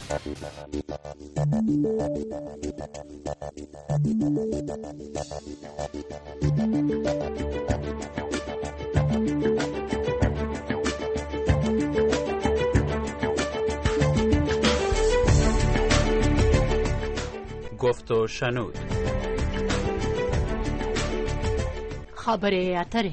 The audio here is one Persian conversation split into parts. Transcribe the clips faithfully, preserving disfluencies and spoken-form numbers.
گفت و شنود. خبره اتره.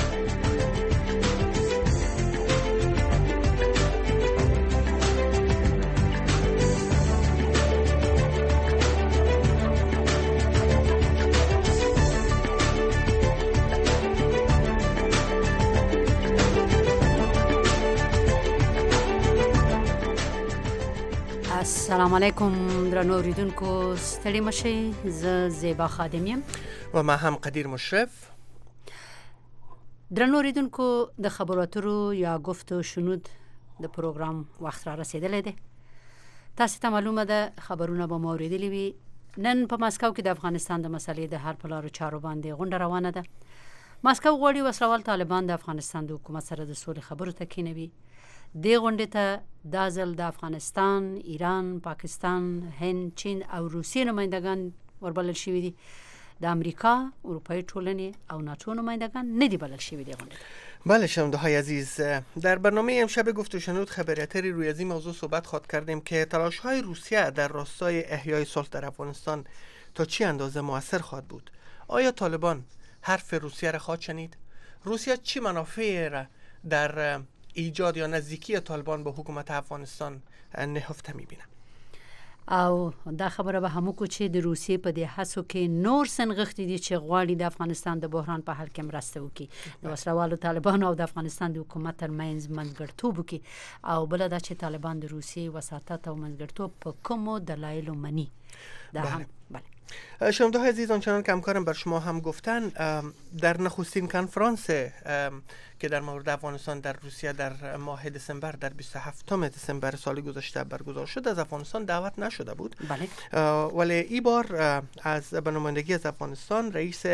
السلام علیکم درنو اوریدونکو، ستړي مشئ. زه زیبا خادم یم و ما هم قدیر مشرف. درنو اوریدونکو، د خبرو اترو یا گفت و شنود د پروګرام وخت را رسیدلی دی. تاسو ته معلومه ده خبرونه به مو اوریدلي وي. نن په ماسکو کې د افغانستان د مسلې د حل په لارو چارو باندې غونډه روانه ده. ماسکو غواړي وسلوال طالبان د افغانستان د حکومت سره د سولې خبرو ته کینوي. دې غونډې ته دا ځل د افغانستان، ایران، پاکستان، هند، چین او روسیې نمایندګان وربلل شوي دي. د امریکا، اروپایي ټولنې او ناتو نمایندگان ندی بلل شوی دی غونډه. بله شنونده‌های عزیز، در برنامه امشب گفت و شنود خبریاتری روی از این موضوع صحبت خواهد کردیم که تلاش‌های روسیه در راستای احیای صلح در افغانستان تا چه اندازه مؤثر خواهد بود. آیا طالبان حرف روسیه را خواهد شنید؟ روسیه چه منافعی را در ایجاد یا نزدیکی طالبان به حکومت افغانستان نهفته می‌بینه؟ او دا خبره به همو کو چې د روسیې په دې هڅو کې نور سنغښتې دي چې غواړي د افغانستان د بحران په حل کې مرسته وکړي، د وسلوالو طالبانو او د افغانستان د حکومت ترمنځ منځګړیتوب وکړي، او بله دا چې طالبان د روسیې وساطت او منځګړیتوب په کومو دلایلو مني. دا هم بله. شنونده‌های عزیز، آنچنان که همکارم بر شما هم گفتن، در نخستین کنفرانس که در مورد افغانستان در روسیه در ماه دسامبر در بیست و هفتم دسامبر سال گذشته برگزار شد، از افغانستان دعوت نشده بود. بله. ولی این بار از به نمایندگی از افغانستان رئیس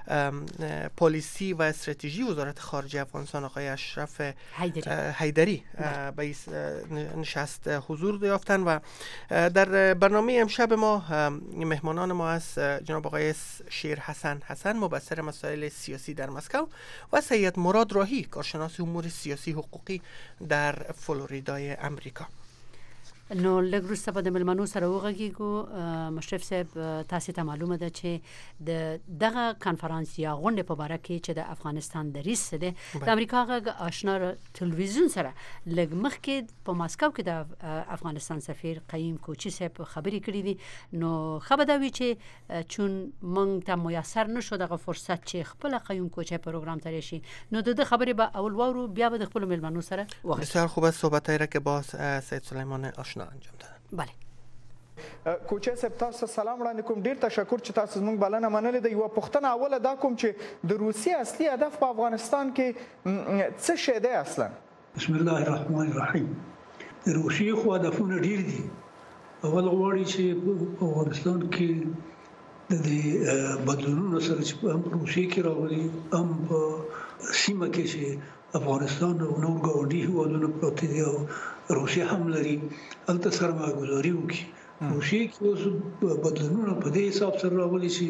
پالیسی و استراتژی وزارت خارجه افغانستان آقای اشرف حیدری به این نشست حضور یافتند و در برنامه امشب ما مهمانان ما از جناب آقای شیر حسن حسن، مبصر مسائل سیاسی در مسکو، و سید مراد راهی، کارشناس امور سیاسی حقوقی در فلوریدای امریکا. نو لږ وروسته به د مېلمنو سره وغږیږو. مشرف صاحب، تاسو ته معلومه ده چې د دغه کنفرانس یا غونډې په باره کې چې د افغانستان دریځ دی، د امریکا غږ آشنا تلویزیون سره لږ مخکې په ماسکو کې د افغانستان سفیر قیم کوچی صاحب خبرې کړې دي. نو خبر دا وی چې چون موږ ته میسر نشو دغه فرصت چې خپل قیم کوچی پروګرام ته راشي، نو د خبرې به اول وورو، بیا به د خپل مېلمنو سره وغږیږو. بسیار خوب است صحبتایی را که با سید سلیمان آشنا انجام دادن. بله. کوچه صاحب، تاسو سلام وړاندې کوم. ډیر تشکر چې تاسو زموږ بلنه منلې ده. یوه پوښتنه اوله دا کوم چې د روسیې اصلي هدف په افغانستان کې څه شی دی اصلا؟ بسم الله الرحمن الرحیم. د روسیې خو هدفونه ډیر دي. اول غواړي چې په افغانستان کې د بدلونونو سره چې هم روسیې کې راغلي، هم په سیمه کې چې افغانستان او نور ګاونډي هېوادونه پراته دي او روسیه هم لري، هلته سرمایه ګذاري وکړي. روسیې کې اوس بدلونونه په دې حساب سره راغلي چې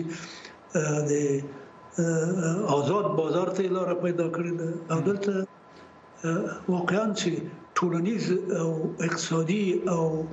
د آزاد بازار ته لاره پیدا کړې ده، او دلته واقعا چې ټولنیز او اقتصادي او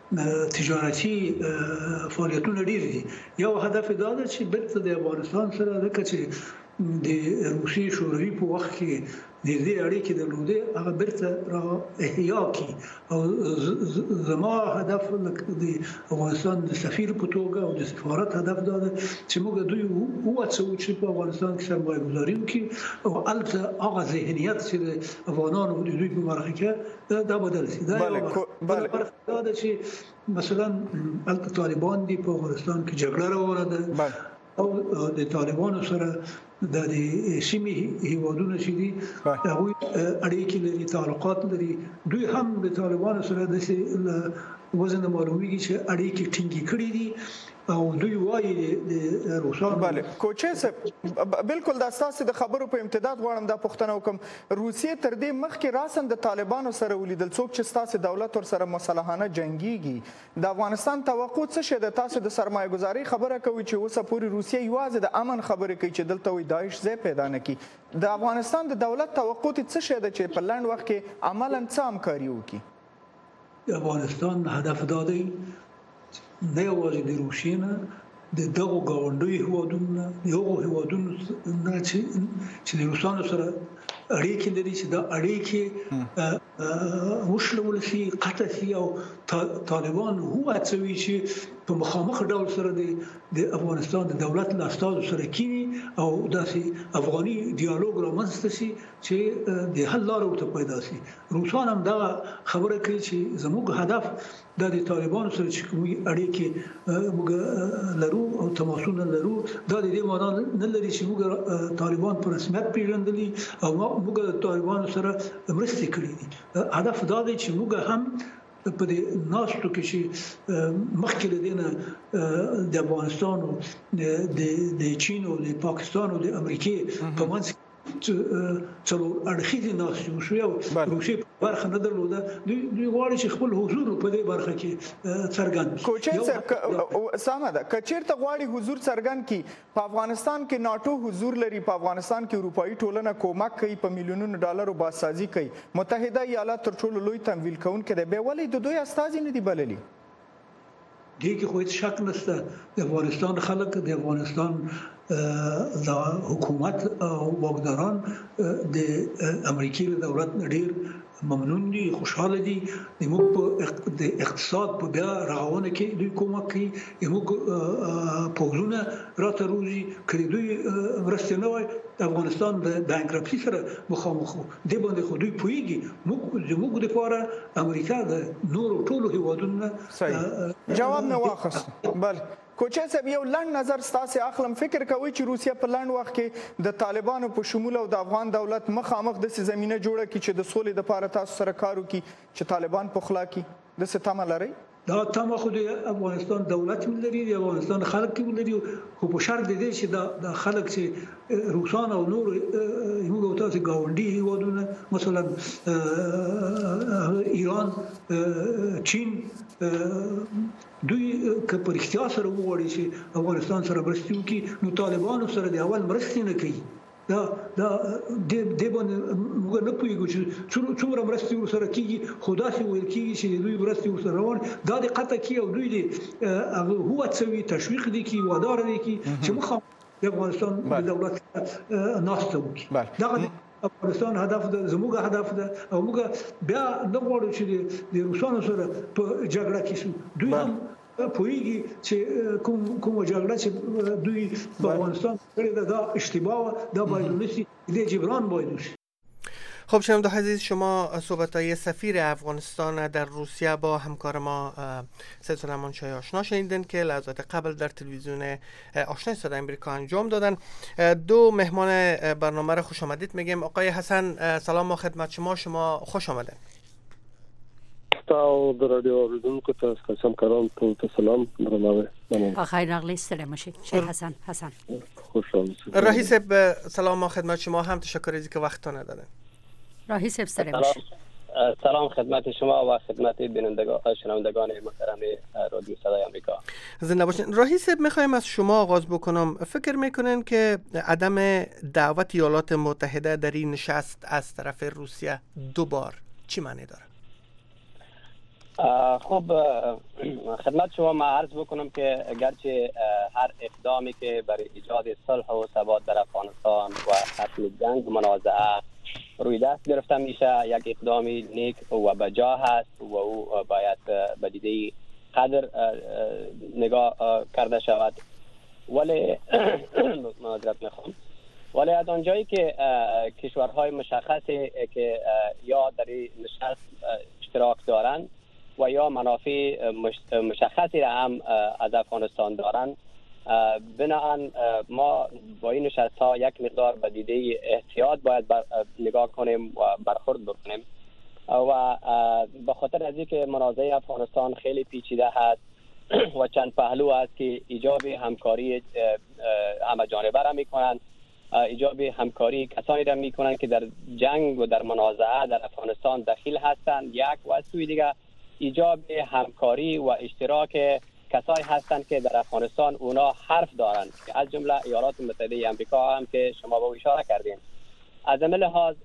تجارتي فعالیتونه ډېر دي. یو هدف دا ده چې بیرته د افغانستان سره لکه چې د روسیې شوروي په وخت کې د دې اړیکې درلودې، هغه بیرته را احیا کړي. او زما هدف د افغانستان د سفیر په توګه او د سفارت هدف دا ده چې موږ دوی وهڅوو چې په افغانستان کې سرمایه ګذاري وکړي او هلته هغه ذهنیت چې د افغانانو د دوی په برخه کې دا بدل شي. دا بله برخه دا ده چې مثلا هلته طالبان دي، په افغانستان کې جګړه روانه ده او د طالبانو سره د سیمې هیوادونو چې دي هغوی اړیکې لري، تعلقات لري. دوی هم د طالبانو سره د وزن معلومیږي چې اړیکې ټینګې کړې دي او دوی وایي د روسانو. بله کوچه صاحب بالکل دا ستاسو د خبرو په امتداد غواړم دا پوښتنه وکم، روسیې تر دې مخکې راسن د طالبانو سره ولیدل، څوک چې ستاسو دولت ور سره مصالحانه جنگيږي، د افغانستان توقع څه شه د تاسو د سرمایه گذاري خبره کوي چې اوسه پوری روسیې یوازې د امن خبره کوي چې دلته وي داعش ځای پیدا نه کی، د افغانستان د دولت توقع څه شه د چې په لنډ وخت کې عملاً څه همکاري وکړي؟ د افغانستان هدف دا دی نه یوازې د روسیې نه د دغو ګاونډیو هیوادونو نه د هغو هیوادونو نه چې د روسانو سره اړیکې لري چې دا اړیکې وشلول شي، قطع شي او طالبان هڅوي چې په مخامخ ډول سره د افغانستان د دولت له استازو سره کینی او داسې افغاني ډیالوګ رامنځته شي چې د حل لاره ورته پیدا شي. روسان هم دا خبره کوي چې زموږ هدف د طالبانو سره چې کومې اړیکې موږ لرو او تماسونه لرو دا د دې معنا نه لري چې موږ طالبان په رسمیت پیژندلي او موږ د طالبانو سره مرستې کړې دي. هدف دا دی چې موږ هم په دې ناستو کې چې مخکې له دې نه د افغانستان او د چین او د پاکستان او د امریکې په منځ کې څلور اړخیزې ناستې وشوې او روسیې برخه نه درلوده. دوی غواړي چې خپل حضور په دې برخه کې څرګند کړي. کوچه صاحب سمه ده که چیرته غواړي حضور څرګند کړي، په افغانستان کې ناټو حضور لري، په افغانستان کې اروپایي ټولنه کومک کوي، په میلیونونو ډالرو بازسازي کوي، متحده ایالات تر ټولو لوی تمویل کوونکی دی، بیا ولې د دوی استازي نه دي بللي؟ دې کې خو هیڅ شک نشته د افغانستان خلک د افغانستان د حکومت او واکداران د امریکای له دولت ډیر ممنون دي، خوشاله دي. موږ په اقتصاد په بیا رغونه کې دوی کومک کوي، موږ پوزونه راته روزي کړي، دوی مرسته نه وای افغانستان د بانکرپسي سره مخامخ دی باندې خو دوی پويږي. موږ زموږ د لپاره امریکا د نور ټولو هیوادونو جواب نه واخست. بل کوچه صاحب یو لنډ نظر ستاسو اخلم، فکر کوي چې روسیا په لنډ وخت کې د طالبانو په شمول او د افغان دولت مخامخ د زمينه جوړه کی چې د سولې لپاره تاسو سره کار وکړي چې طالبان په خلا کې د ستامه لري؟ دا تمه خو د افغانستان دولت ولري، د افغانستان خلک ولري، خو په شرط دی چې دا خلک چې روسان او نور یو تاسو ګاونډي هیوادونه مثلا ایران، چین، دوی که پر اختیار سره وغواړي چې افغانستان سره مرسته وکړي نو طالبانو سره د اول مرسته نه کوي. دا دا د د باندې موږ نه پوهیږو چې څومره مرسته ورسره کیږي، خدا سي ویل کیږي چې دوی مرسته ورسره روان دا د قطع کی او دوی د هو څوي تشویق دي کی وادار دي کی چې مخ د افغانستان د دولت ناسته وکړي. دا افغانستان هدف ده، زموږ هدف ده او موږ بیا نه غواړو چې د روسانو سره په جګړه کې شو. دوی هم پوهیږي چې کوم کوم جګړه چې دوی په افغانستان کړې ده دا اشتباه ده، باید ونشي، د جبران باید وشي. خب شنونده عزیز، شما صحبت‌های سفیر افغانستان در روسیه با همکار ما سید سلیمان شاه آشنا شنیدین که لحظات قبل در تلویزیون آشنای صدای آمریکا انجام دادن. دو مهمان برنامه را خوش آمدید میگیم. آقای حسن سلام و خدمت شما، شما خوش آمدید. تاسو د رادیو اوریدونکو ته قسم کاران ته سلام درناوی. بخیر راغلی، ستړي مشه. شیخ حسن حسن خوش آمدید. راهی صاحب سلام و خدمت شما، هم تشکر از که وقتتون دادن. راهی صاحب ستړي مشه. سلام خدمت شما و خدمت بینندگان شنوندگان محترم رادیو صدای آمریکا. زنده باشین. راهی صاحب میخوایم از شما آغاز بکنم. فکر میکنین که عدم دعوت ایالات متحده در این نشست از طرف روسیه دو بار چی معنی داره؟ خب خدمت شما ما عرض بکنم که اگرچه هر اقدامی که برای ایجاد صلح و ثبات در افغانستان و ختم جنگ منازعه روی دست گرفته میشه، یک اقدامی نیک و بجا هست و او باید به دیده قدر نگاه کرده شود. ولی معذرت میخوام ولی از آنجایی که کشورهای مشخصی که یا در این نشست اشتراک دارند و یا منافع مشخصی را هم از افغانستان دارند، بنابراین ما با این نشست ها یک مقدار به دیده احتیاط باید نگاه کنیم و برخورد بکنیم و به خاطر از اینکه منازعه افغانستان خیلی پیچیده هست و چند پهلو است که ایجاب همکاری همه جانبه را میکنند، ایجاب همکاری کسانی را میکنند که در جنگ و در منازعه در افغانستان دخیل هستند یک، و سوی دیگر ایجاب همکاری و اشتراک کسایی هستند که در افغانستان اونا حرف دارند که از جمله ایالات متحده آمریکا هم که شما به اشاره کردین. از این لحاظ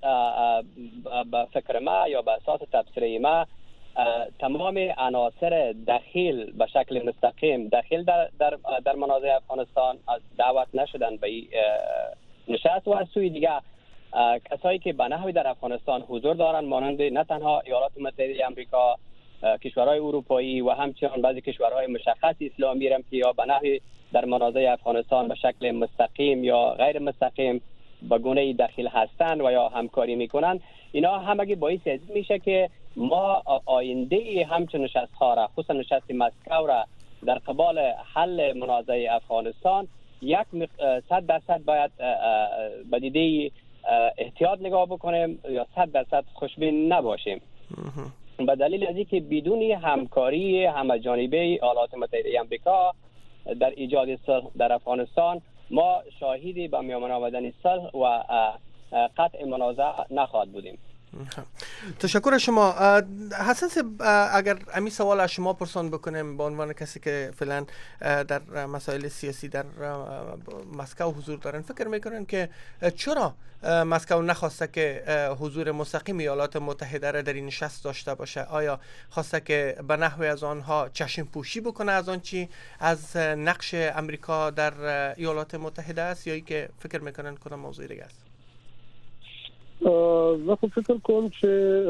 به فکر ما یا به اساس تبصره ما تمام عناصر دخیل به شکل مستقیم دخیل در در, در منازعه افغانستان دعوت نشدن به نشست و از سوی دیگر کسایی که به نحوی در افغانستان حضور دارند مانند نه تنها ایالات متحده آمریکا، کشورهای اروپایی و همچنین بعضی کشورهای مشخص اسلامی هم که یا به نحوی در منازعه افغانستان به شکل مستقیم یا غیر مستقیم به گونه دخیل هستند و یا همکاری میکنند، اینا همگی باعث میشه که ما آینده همچون نشست ها را خصوصا نشست مسکو را در قبال حل منازعه افغانستان یک صد درصد باید به دیده احتیاط نگاه بکنیم یا صد درصد خوشبین نباشیم. به دلیل از اینکه بدون همکاری همه جانبه ایالات متحده آمریکا در ایجاد صلح در افغانستان ما شاهدی به میان آمدن صلح و قطع منازعه نخواهد بودیم. تشکر از شما. حساس اگر امی سوال از شما پرسان بکنم به عنوان کسی که فعلا در مسائل سیاسی در مسکو حضور دارن، فکر میکنن که چرا مسکو نخواسته که حضور مستقیم ایالات متحده را در این نشست داشته باشه؟ آیا خواسته که به نحوی از آنها چشم پوشی بکنه از آن چی از نقش امریکا در ایالات متحده است، یا ای که فکر میکنن کدام موضوع دیگه است؟ زه خو فکر کوم چې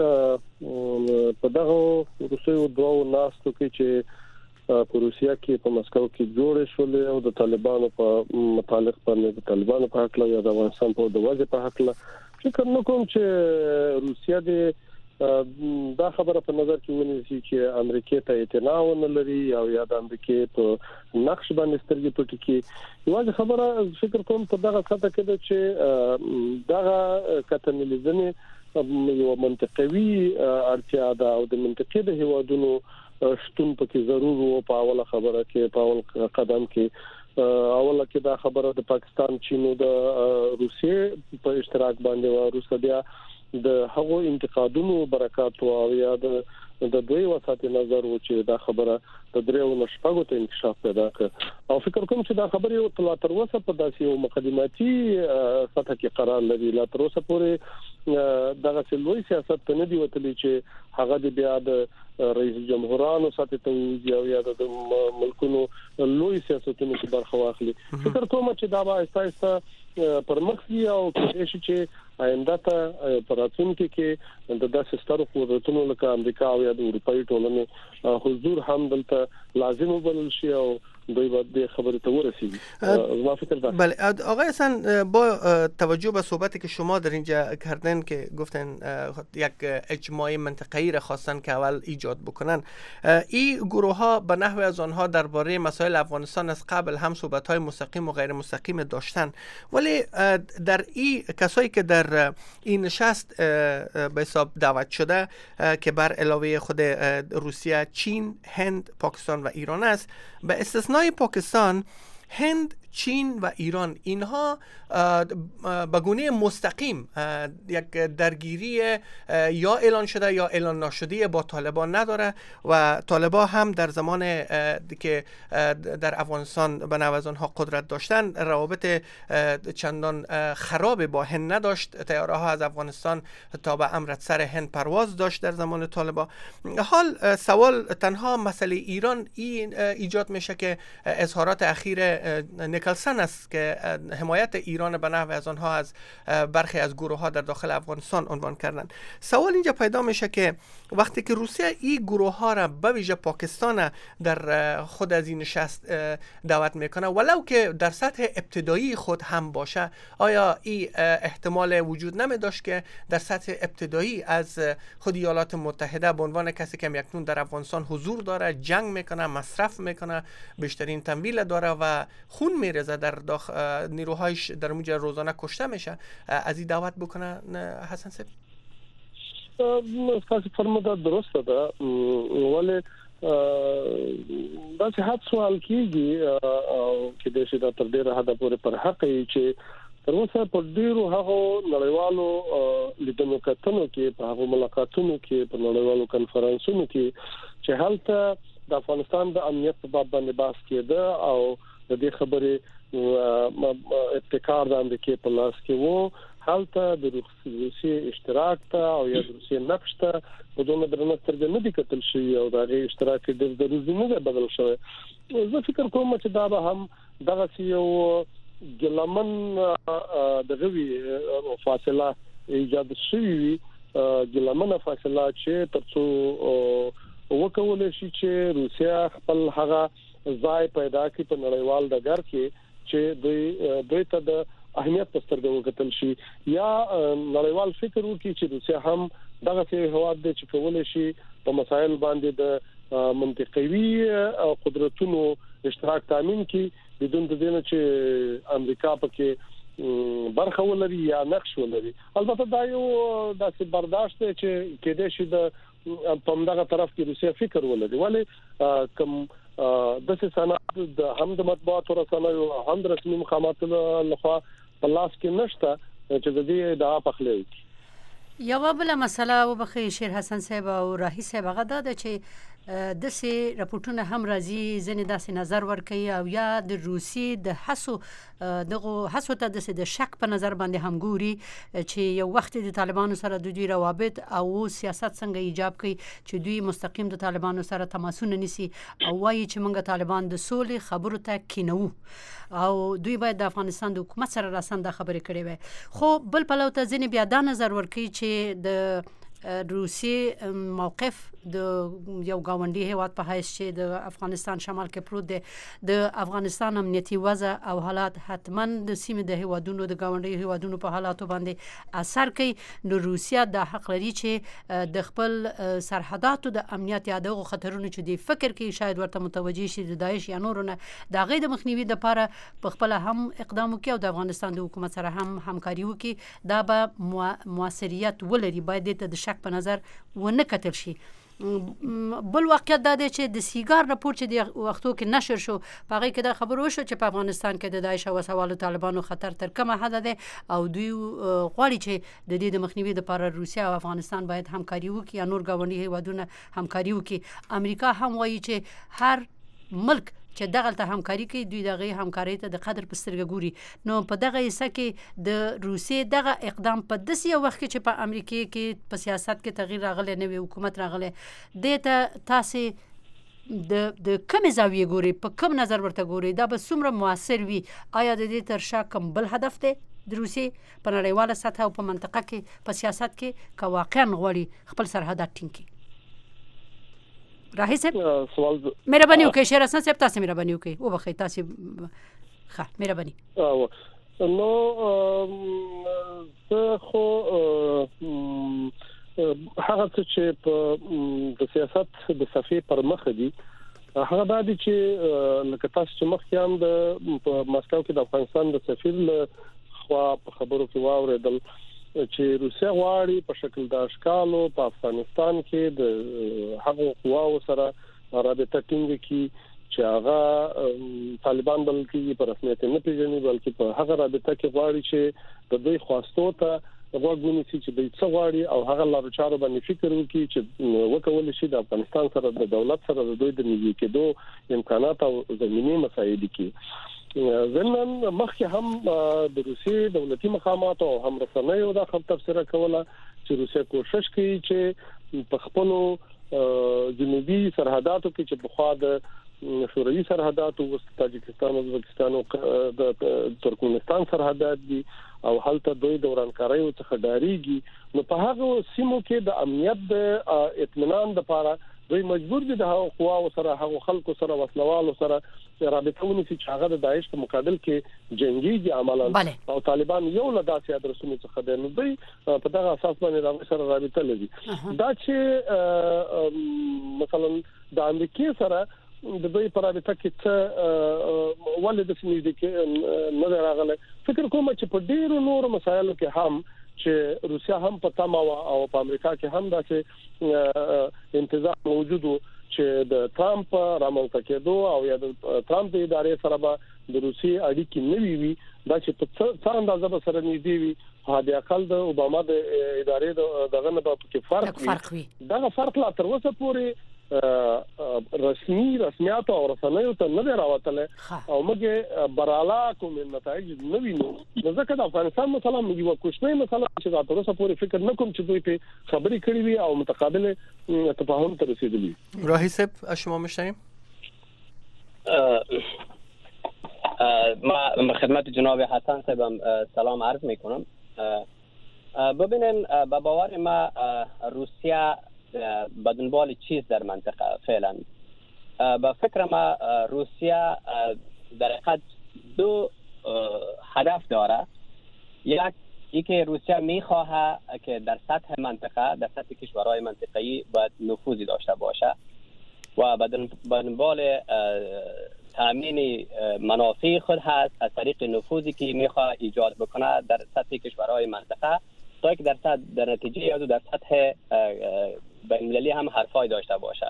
په دغه روسیو دوه ناستو کې چې په روسیا کې په مسکو کې جوړ شول او د طالبانو په متعلق باندې د طالبانو په حق له یا د افغانستان په دغه په حق له فکر نه کوم چې روسیا د دا خبره په نظر کې ونیسي چې امریکا ته اعتنا ونه لري او یا د امریکا په نقش باندې سترګې پټې کړي. یوازې خبره فکر کوم په دغه سطح کې ده چې دغه کتنلیزنه یو منطقوي اړتیا ده او د منطقې د هیوادونو شتون پکې ضرور وو. په اوله خبره کې په اول قدم کې اوله کې دا خبره د پاکستان، چین او د روسیې په اشتراک باندې و. روسیا بیا د هغو انتقادونو برکات او یا د د دوی وساتې نظر و چې دا خبره د دریو نشپغو ته انکشاف پیدا کړ او فکر کوم چې دا خبره یو تل تر اوسه په داسې یو مقدماتي سطح کې قرار لري. لا تر اوسه پورې دغه سلوي سیاست ته نه دی وتلی چې هغه د بیا د رئیس جمهورانو ساتي ته او یا د ملکونو لوی سیاستونو کې برخه واخلي. فکر کوم چې دا به آهسته آهسته پرمختګ او کېدای شي چې آینده ته پراتونکو کې د داسې سترو قدرتونو لکه امریکا او یا د اروپאי ټولنې حضور هم دلته لازم وبلل شي او دوی باید خبر تو ورسید. ما فکر دارم. بله آقای حسن، با توجه به صحبتی که شما در اینجا کردن که گفتن یک اجماع منطقه‌ای را خواستن که اول ایجاد بکنن، این گروه ها به نحو از آنها درباره مسائل افغانستان از قبل هم صحبت های مستقیم و غیر مستقیم داشتن، ولی در این کسایی که در این نشست به حساب دعوت شده که بر علاوه خود روسیه، چین، هند، پاکستان و ایران است، به استثنای پاکستان، هند، چین و ایران اینها به گونه مستقیم یک درگیری یا اعلان شده یا اعلان نشده با طالبان نداره و طالبان هم در زمان که در افغانستان به نوع از آنها قدرت داشتن روابط چندان خراب با هند نداشت. طیاره ها از افغانستان تا به امرتسر هند پرواز داشت در زمان طالبان. حال سوال تنها مسئله ایران این ایجاد میشه که اظهارات اخیر نیکلسن است که حمایت ایران به نحو از آنها از برخی از گروه ها در داخل افغانستان عنوان کردن. سوال اینجا پیدا میشه که وقتی که روسیه این گروه ها را به ویژه پاکستان در خود از این نشست دعوت میکنه، ولو که در سطح ابتدایی خود هم باشه، آیا این احتمال وجود نمی داشت که در سطح ابتدایی از خود ایالات متحده به عنوان کسی که اکنون در افغانستان حضور داره، جنگ میکنه، مصرف میکنه، بیشترین تمویل داره و خون میریزه در داخل نیروهایش در اونجا روزانه کشته میشه، از این دعوت بکنه حسن صاحب؟ تاسو فرموده درسته ده، ولی دا چې حد سوال کیږي چې د شي د تر ډیره حد پورې پر حق یې چې تر اوسه په ډیرو هغه نړیوالو لیدنو کتنو کې په هغه ملاقاتونو کې په نړیوالو کنفرانسونو کې چې هلته د افغانستان د امنیت په باب باندې بحث کېده او د دې خبرې ابتکار د امریکا په لاس کې وو، هلته د روسي اشتراک ته او یا د روسي نقش ته په دوه درنه سترګې نه دي کتل شوی او دا غي اشتراک د ضروري نه بدل شوی. زه فکر کوم چې دا به هم دغه یو ګلمن دغه وی فاصله ایجاد شوی ګلمن فاصله چې ترڅو وکول شي چې روسیا خپل هغه ځای پیدا کړي په نړیوال ډګر کې چې دوی دوی ته د اهمیت په سترګو وکتل شي یا نړیوال فکر وکړي چې روسیا هم دغه څه هواد د چې کول شي په مسایل باندې د منطقوي قدرتونو اشتراک تامین کړي بدون د دې چې امریکا پکې برخه ولري یا نقش ولري. البته دا یو داسې برداشت چې کېدې شي د په دغه طرف کې روسیا فکر ولري، ولی کوم د څه سند د هم د مطبوعاتو رسنیو هم د رسمي مقاماتو لخوا په لاس کې نشته چې د دې ادعا پخلی. یو بل مسله وبخې شیر حسن صاحب او راهي صاحب هغه ده چې د سي راپورټونه هم راځي ځنې داسې نظر ورکوي او یا د روسي د حسو دغه حسو ته د شک په نظر باندې هم ګوري چې یو وخت د طالبانو سره د دوی روابط او سیاست څنګه ایجاب کوي چې دوی مستقیم د طالبانو سره تماسونه نيسي او وایي چې موږ طالبان د سولې خبرو ته کینو او دوی باید د افغانستان د حکومت سره راسن د خبرې کړي وي. خو بل پلو ته ځنې بیا دا نظر ورکوي چې د روسي موقف د یو گاونډي هیواد په حیث چې د افغانستان شمال کې پروت دی د افغانستان امنیتي وضع او حالات حتما د سیمې د هیوادونو د گاونډي هیوادونو په حالاتو باندې اثر کوي. نو روسیا د حق لري چې د خپل سرحداتو د امنیت یادغو خطرونو چې دی فکر کوي شاید ورته متوجي شي د داعش یا نورونه د غي د مخنیوي لپاره په خپل هم اقدام وکړي او د افغانستان د حکومت سره هم همکاري وکړي. دا به موثریت ولري، باید د شک په نظر ونه کتل شي. بل واقعیت دا دی چې د سیګار راپور چې د وختو کې نشر شو په هغه کې دا خبر وشو چې په افغانستان کې د داعش او سوالو طالبانو خطر تر کومه حد ده او دوی غواړي چې د دې د مخنیوي لپاره روسیا او افغانستان باید همکاري وکړي یا نور گاونډي هیوادونه همکاري وکړي. امریکا هم وایي چې هر ملک چې دغه ته همکاري کوي دوی دغه همکاري ته د قدر په سترګه ګوري. نو په دغه حصہ کې د روسیې دغه اقدام په داسې وخت کې چې په امریکا کې په سیاست کې تغییر راغلی، نوې حکومت راغلی، د ته تاسو د د کوم زاویه ګوري، په کوم نظر ورته ګوري، دا به څومره موثر وي؟ آیا د دې تر شا کوم بل هدف دی د روسیې په نړیواله سطح او په منطقه کې په سیاست کې که واقعا غواړي خپل سرحدات ټینګ کړي؟ راهي صاحب سوال مهرباني وکړئ. شیر حسن صاحب تاسو مهرباني وکړئ او بخښئ تاسو ښه مهرباني. نو زه خو هغه چې په د سیاست د صفې پر مخ دي هغه دا دي چې لکه تاسو چې مخکې هم د مسکو کې د افغانستان د سفیر له خوا په خبرو کې واوریدل چې روسیا غواړي په شکل د اشکالو په افغانستان کې د هغو قواو سره رابطه ټینګ کړي چې هغه طالبان بلکې په رسمیت نه پیژني، بلکې په هغه رابطه کې غواړي چې د دوی خواستو ته وګوري چې دوی څه غواړي او هغه لارو چارو باندې فکر وکړي چې وکول شي د افغانستان سره د دولت سره د دوی د نږدې کېدو امکانات او زمینی مسایل دي. ځنن مخکې هم د روسي دولتي مقامات او هم رسنیو دا خبر تفسیر کوله چې روسیا کوشش کوي چې په خپل جنوبي سرحداتو کې چې بخوا د شوروي سرحداتو او تاجکستان او ازبکستان او د ترکمنستان سرحدات دي او هلته دوی دورانکاري او څخه ډاریږي. نو په هغه سیمو کې د امنیت د اطمینان لپاره دوی مجبور دي د قواو سره هغه خلکو سره وسلوالو سره رابطه ونیسي چې هغه د داعش په مقابل کې جنگي عملاً او طالبان یو له داسې ادرسونو څخه د دوی په دغه اساس باندې راغلي سره رابطه لري. دا چې مثلا د امریکای سره د دوی په رابطه کې څه ولې د سنیدي کې نه راغله. فکر کوم چې په ډیرو نورو مسایلو کې هم چې روسیا هم په تمه او په امریکا کې هم داسې انتظام موجود و چې د ټرمپ رامنځته کېدو او یا د ټرمپ د ادارې سره به د روسي اړیکې نه وي دا چې په څه اندازه به سره نږدې وي هدا اقل د اوباما د ادارې دغه نه په کې فرق وي. دا فرق لا تر اوسه پورې رسمي رسمیات او رسنیو ته نه راوتله او موږ براله کوم نتایج نه وینو. ځکه د افغانستان مثلا موږ یو کوښښ مثلا چې دا تر اوسه پورې فکر نه کوم چې دوی په خبرې کړې وي او متقابل تفاهم ته رسیدلی. راهی صاحب از شما میشنویم. ما خدمت جناب حسن صاحب سلام عرض میکنم. ببینن با باور ما روسیه به دنبال چیز در منطقه فعلا. با فکر ما روسیه در حقیقت دو هدف داره. یک اینکه روسیه میخواه که در سطح منطقه در سطح کشورهای منطقه‌ای باید نفوذی داشته باشه و به دنبال تامین منافع خود هست از طریق نفوذی که میخواه ایجاد بکنه در سطح کشورهای منطقه تا که در سطح در نتیجه یا در سطح بین‌المللی هم حرفای داشته باشه.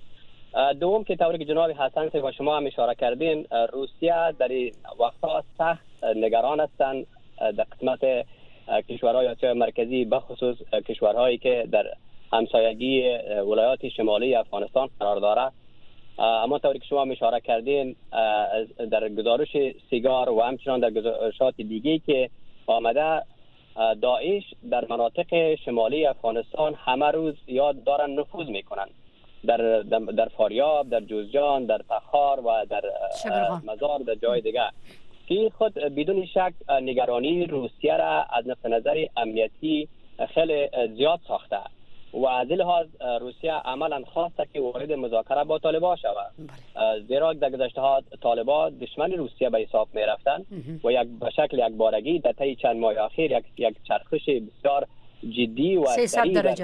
دوم که طوری که جناب حسن صاحب و شما هم اشاره کردین روسیه در وقتها سخت نگران هستند در قسمت کشورهای آسیای مرکزی بخصوص کشورهایی که در همسایگی ولایات شمالی افغانستان قرار داره. اما طوری که شما اشاره کردین در گزارش سیگار و همچنان در گزارشات دیگه که آمده داعش در مناطق شمالی افغانستان همه روز یاد دارن نفوذ میکنن در در فاریاب، در جوزجان، در تخار و در مزار در جای دیگه که خود بدون شک نگرانی روسیه را از نقطه نظر امنیتی خیلی زیاد ساخته و از این لحاظ روسیه عملا خواسته که وارد مذاکره با طالبان شود. زیرا در گذشته ها طالبان دشمن روسیه به حساب می رفتند و یک به شکل یک بارگی در طی چند ماه اخیر یک یک چرخش بسیار جدی و سریع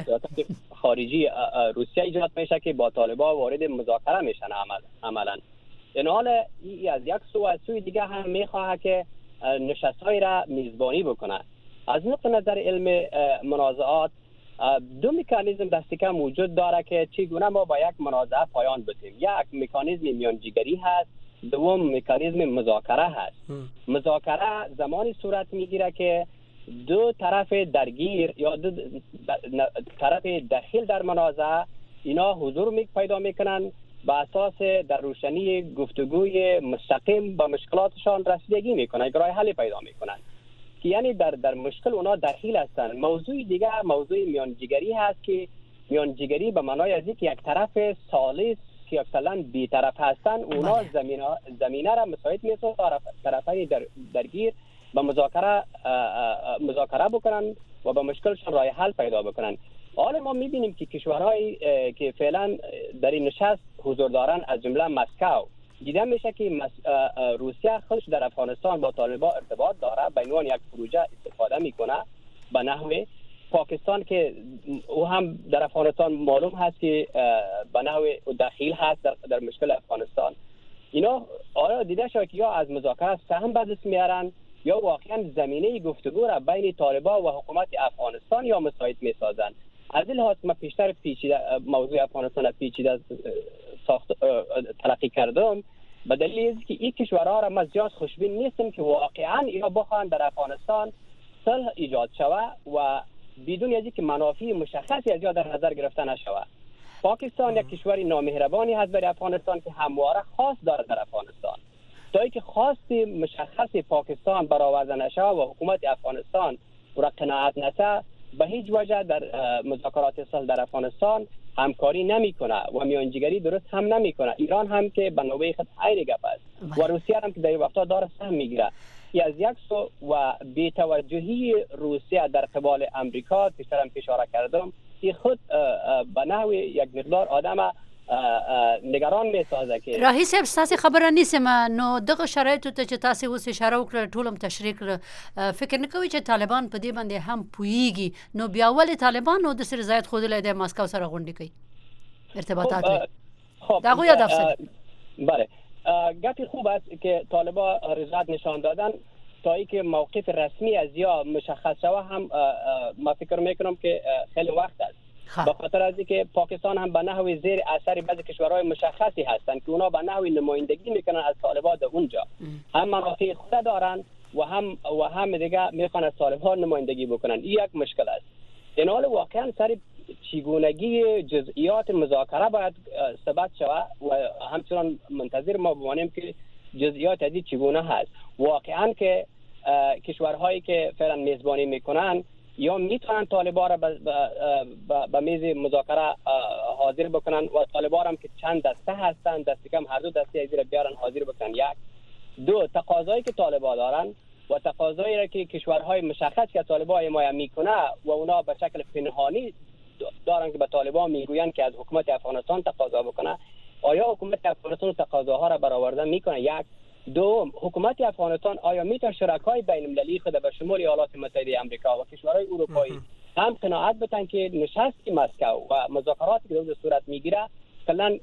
خارجی روسیه ایجاد میشه که با طالبان وارد مذاکره میشن عمل عملا. این حال ای از یک سو از سوی دیگه هم میخواه که نشست‌های را میزبانی بکنه. از نقطه نظر علم منازعات دو مکانیزم دستی که موجود داره که چگونه ما با یک منازعه پایان بدیم. یک مکانیزم میانجیگری هست، دوم مکانیزم مذاکره هست. مذاکره زمانی صورت میگیره که دو طرف درگیر یا دو طرف داخل در منازعه اینا حضور می پیدا میکنن با اساس در روشنی گفتگوی مستقیم با مشکلاتشان رسیدگی میکنن، راه حل پیدا میکنن که یعنی در در مشکل اونا داخل هستن. موضوع دیگه موضوع میانجیگری هست که میانجیگری به معنای از اینکه یک طرف ثالث که اصلا بی طرف هستن اونا زمینه زمینه را مساعد میسازن طرف طرفای در درگیر با مذاکره مذاکره بکنن و با مشکلشون راه حل پیدا بکنن. حالا ما میبینیم که کشورهایی که فعلا در این نشست حضور دارن از جمله مسکو دیده میشه که مس... روسیه خودش در افغانستان با طالبان ارتباط داره، به عنوان یک پروژه استفاده میکنه به نحو پاکستان که او هم در افغانستان معلوم هست که به نحو دخیل هست در, در مشکل افغانستان. اینا آیا دیده شد که یا از مذاکره سهم به دست میارن یا واقعا زمینه گفتگو را بین طالبان و حکومت افغانستان یا مساعد میسازن. از این لحاظ ما پیشتر پیچیده موضوع افغانستان پیچیده ساخت تلقی کردم به دلیل اینکه این کشورها را ما زیاد خوشبین نیستم که واقعا اینا بخوان در افغانستان صلح ایجاد شود و بدون از اینکه منافع مشخصی از در نظر گرفته نشود. پاکستان یک کشور نامهربانی هست برای افغانستان که همواره خواست داره در افغانستان. تا اینکه خواست مشخص پاکستان برآورده نشود و حکومت افغانستان را قناعت نشه به هیچ وجه در مذاکرات صلح در افغانستان همکاری نمیکنه و میانجیگری درست هم نمیکنه. ایران هم که به نوبه خود عین گپ است و روسیه هم که در این وقتا داره سهم میگیره. از یک سو و بی‌توجهی روسیه در قبال امریکا پیشتر هم اشاره کردم که خود به نحو یک مقدار آدم نگران میسازه که راهی صاحب تاسو خبره نیسم نو دغه شرایطو ته چې تاسو اوس اشاره وکړه ټولم تشریح کړ فکر نه کوي چې طالبان په دې باندې هم پویږي نو بیا ولې طالبان نو د سر زیات خود له د ماسکو سره غونډه کوي ارتباطات خب دا غو یاد افسر بله، گپی خوب است که طالبان رضایت نشان دادن تا اینکه موقف رسمی از یا مشخص شوه هم ما فکر میکنم که خیلی وقت است. به خاطر از اینکه پاکستان هم به نحوی زیر اثر بعضی کشورهای مشخصی هستند که اونا به نحوی نمایندگی میکنن از طالبان در اونجا، هم منافع خود دارن و هم و هم دیگه میخوان از طالبان نمایندگی بکنن. این یک مشکل است. این حال واقعا سر چگونگی جزئیات مذاکره باید ثبت شود و همچنان منتظر ما بمانیم که جزئیات از چگونه هست. واقعا که کشورهایی که فعلا میزبانی میکنن یا میتونن طالبان را به میز مذاکره حاضر بکنن و طالبان هم که چند دسته هستن، دست کم هر دو دسته از را بیارن حاضر بکنن. یک دو تقاضایی که طالبان دارن و تقاضایی را که کشورهای مشخص که طالبان حمایت میکنه و اونا به شکل پنهانی دارن که به طالبان میگویند که از حکومت افغانستان تقاضا بکنه، آیا حکومت افغانستان تقاضاها را برآورده میکنه؟ یک دو حکومت افغانستان آیا میتونه شرکای بین المللی خود به شمول ایالات متحده آمریکا و کشورهای اروپایی هم قناعت بتن که نشست مسکو و مذاکراتی که در صورت میگیره کلا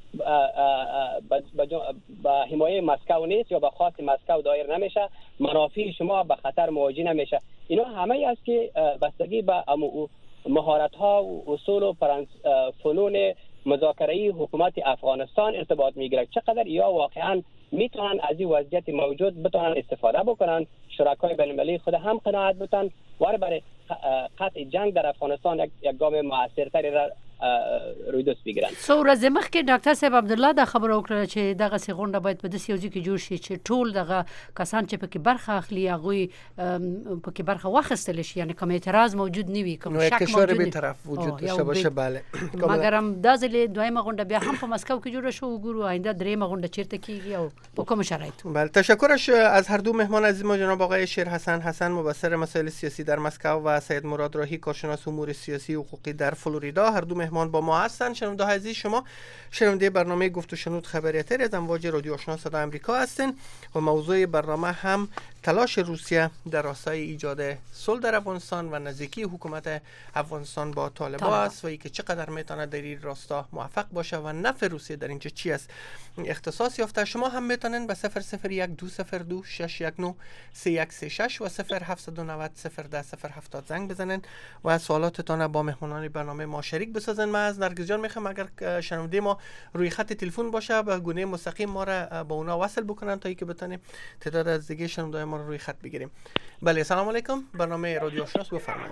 با حمایت مسکو نیست یا با خواست مسکو دایر نمیشه، منافع شما به خطر مواجه نمیشه. اینا همه است که بستگی به مهارت ها و اصول و فنون مذاکره‌ای حکومت افغانستان ارتباط میگیره، چقدر یا واقعا میتونن از این وضعیت موجود بتونن استفاده بکنن، شرکای بین المللی خود هم قناعت بتن و برای قطع جنگ در افغانستان یک, یک گام موثرتری را روی دست بگیرن. څو ورځې مخکې ډاکټر صاحب عبدالله دا خبره وکړه چې دغه سي غونډه باید په داسې یو ځای کې جوړ شي چې ټول دغه کسان چې پکې برخه اخلي هغوی پکې برخه واخیستل شي، یعنی کوم اعتراض موجود نه وي، کوم شک موجود نه وي، طرف وجود داشته باشه. بله، مګر هم دا ځل دویمه غونډه بیا هم په مسکو کې جوړه شو، وګورو آینده دریمه غونډه چیرته کیږي او په کوم شرایطو. بله، تشکرش از هر دو مهمان عزیز ما، جناب آقای شیر حسن حسن مبصر مسائل سیاسی در مسکو و سید مراد راهی کارشناس امور سیاسی و حقوقی در فلوریدا، هر دو مهمان با ما هستند. شنونده های عزیز، شما شنونده برنامه گفت و شنود خبریاتر از امواج رادیو آشنا صدای آمریکا هستین و موضوع برنامه هم تلاش روسیه در راستای ایجاد صلح در افغانستان و نزدیکی حکومت افغانستان با طالبان است و اینکه چقدر میتونه در این راستا موفق باشه و نفع روسیه در اینجا چی است اختصاص یافته. شما هم میتونین به صفر صفر یک دو صفر دو شش یک نه سه یک سه شش و صفر هفت نه صفر صفر ده صفر هفتاد زنگ بزنین و سوالاتتان با مهمانان برنامه ما شریک بسازین. ما از نرگس جان میخوام اگر شنونده ما روی خط تلفن باشه به گونه مستقیم ما را با اونا وصل بکنن تا اینکه بتونیم تعداد از دیگه شنونده ما رو روی خط بگیریم. بله، سلام علیکم، برنامه رادیو آشناس، بفرمایید.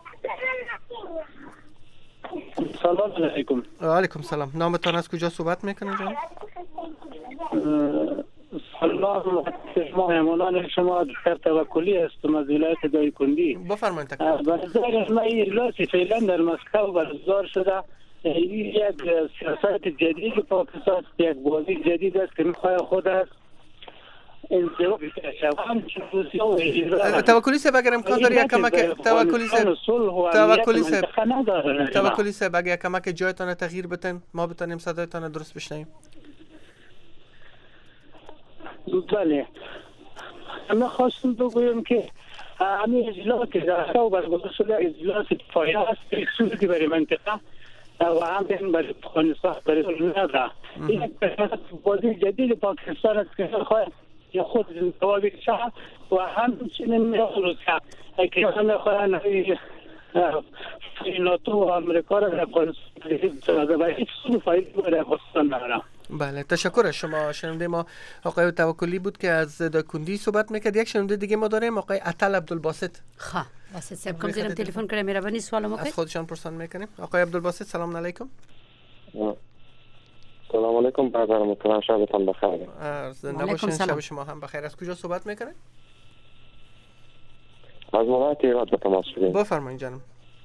سلام علیکم. علیکم سلام. نامتان از کجا صحبت میکنید جان؟ سلام، شما همونان شما دکتر توکلی هستم از ولایت دایکندی. بفرمایید. تکلیف. به نظر من این اجلاسی فعلا در مسکو برگزار شده یک سیاست جدید پاکستان، یک بازی جدید است که میخواد خود است توکلی صاحب اگر امکان داره یک کمک توکلی صاحب توکلی صاحب توکلی صاحب اگر کمک جایتان تغییر بتن ما بتونیم صدایتان درست بشنویم. بله، من خواستم بگویم که همین اجلاس که در سو برگزار شده اجلاس فایده است که صورتی برای منطقه و هم برای افغانستان برای نداره. این بازی جدید پاکستان است که خواهد یا خود جوابی شد و همچنین می‌خواهد که همه خواهد ناتو و امریکا را در افغانستان و هیچ سو فایده برای افغانستان نداره. بله، تشکر از شما. شنونده ما آقای توکلی بود که از دایکندی صحبت میکرد. یک شنونده دیگه ما داریم، آقای عطل عبدالباسط. خا باسط صاحب کوم زیرم تلفن کړه مهرباني سوال مو از خودشان پرسان میکنیم. آقای عبدالباسط سلام علیکم. سلام علیکم، برادر محترم، شبتان بخیر. زنده باشین، شب شما هم بخیر. از کجا صحبت میکنید؟ از ولایت هرات به تماس شدیم. بفرمایید جانم.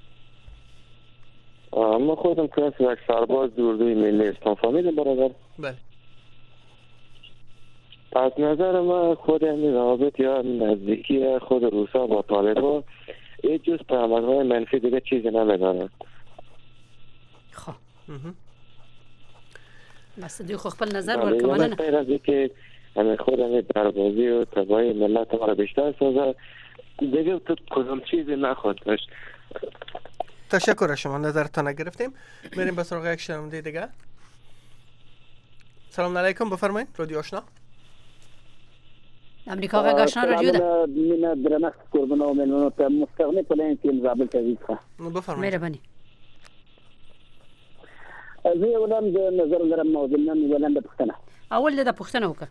ما خودم که یک سرباز دوردوی ملی اسلام فهمیدم برادر. بله. از نظر من خود این روابط یا نزدیکی خود روسا با طالبان این جز پیامدهای منفی دیگه چیزی نمیدارن. خب بس دوی خو خپل نظر ورکوونه نه غیر از اینکه همه خود همه دربازی و تباهی ملت ما را بیشتر سازه دیگه تو کدام چیزی نخواد داشت. تشکر از شما، نظرتان گرفتیم. بریم به سراغ یک شنونده دیگه. سلام علیکم، بفرمایید. رادیو آشنا امریکا غږ آشنا رادیو ده. مینا درنښت قربانو او مېلمنو ته مستغني په لاین کې زابل تعویض ښه. نو بفرمایئ. مهرباني. زه یو لم د نظر لرم موضوع نن ولن د پښتنه. اول د پښتنه وکړه.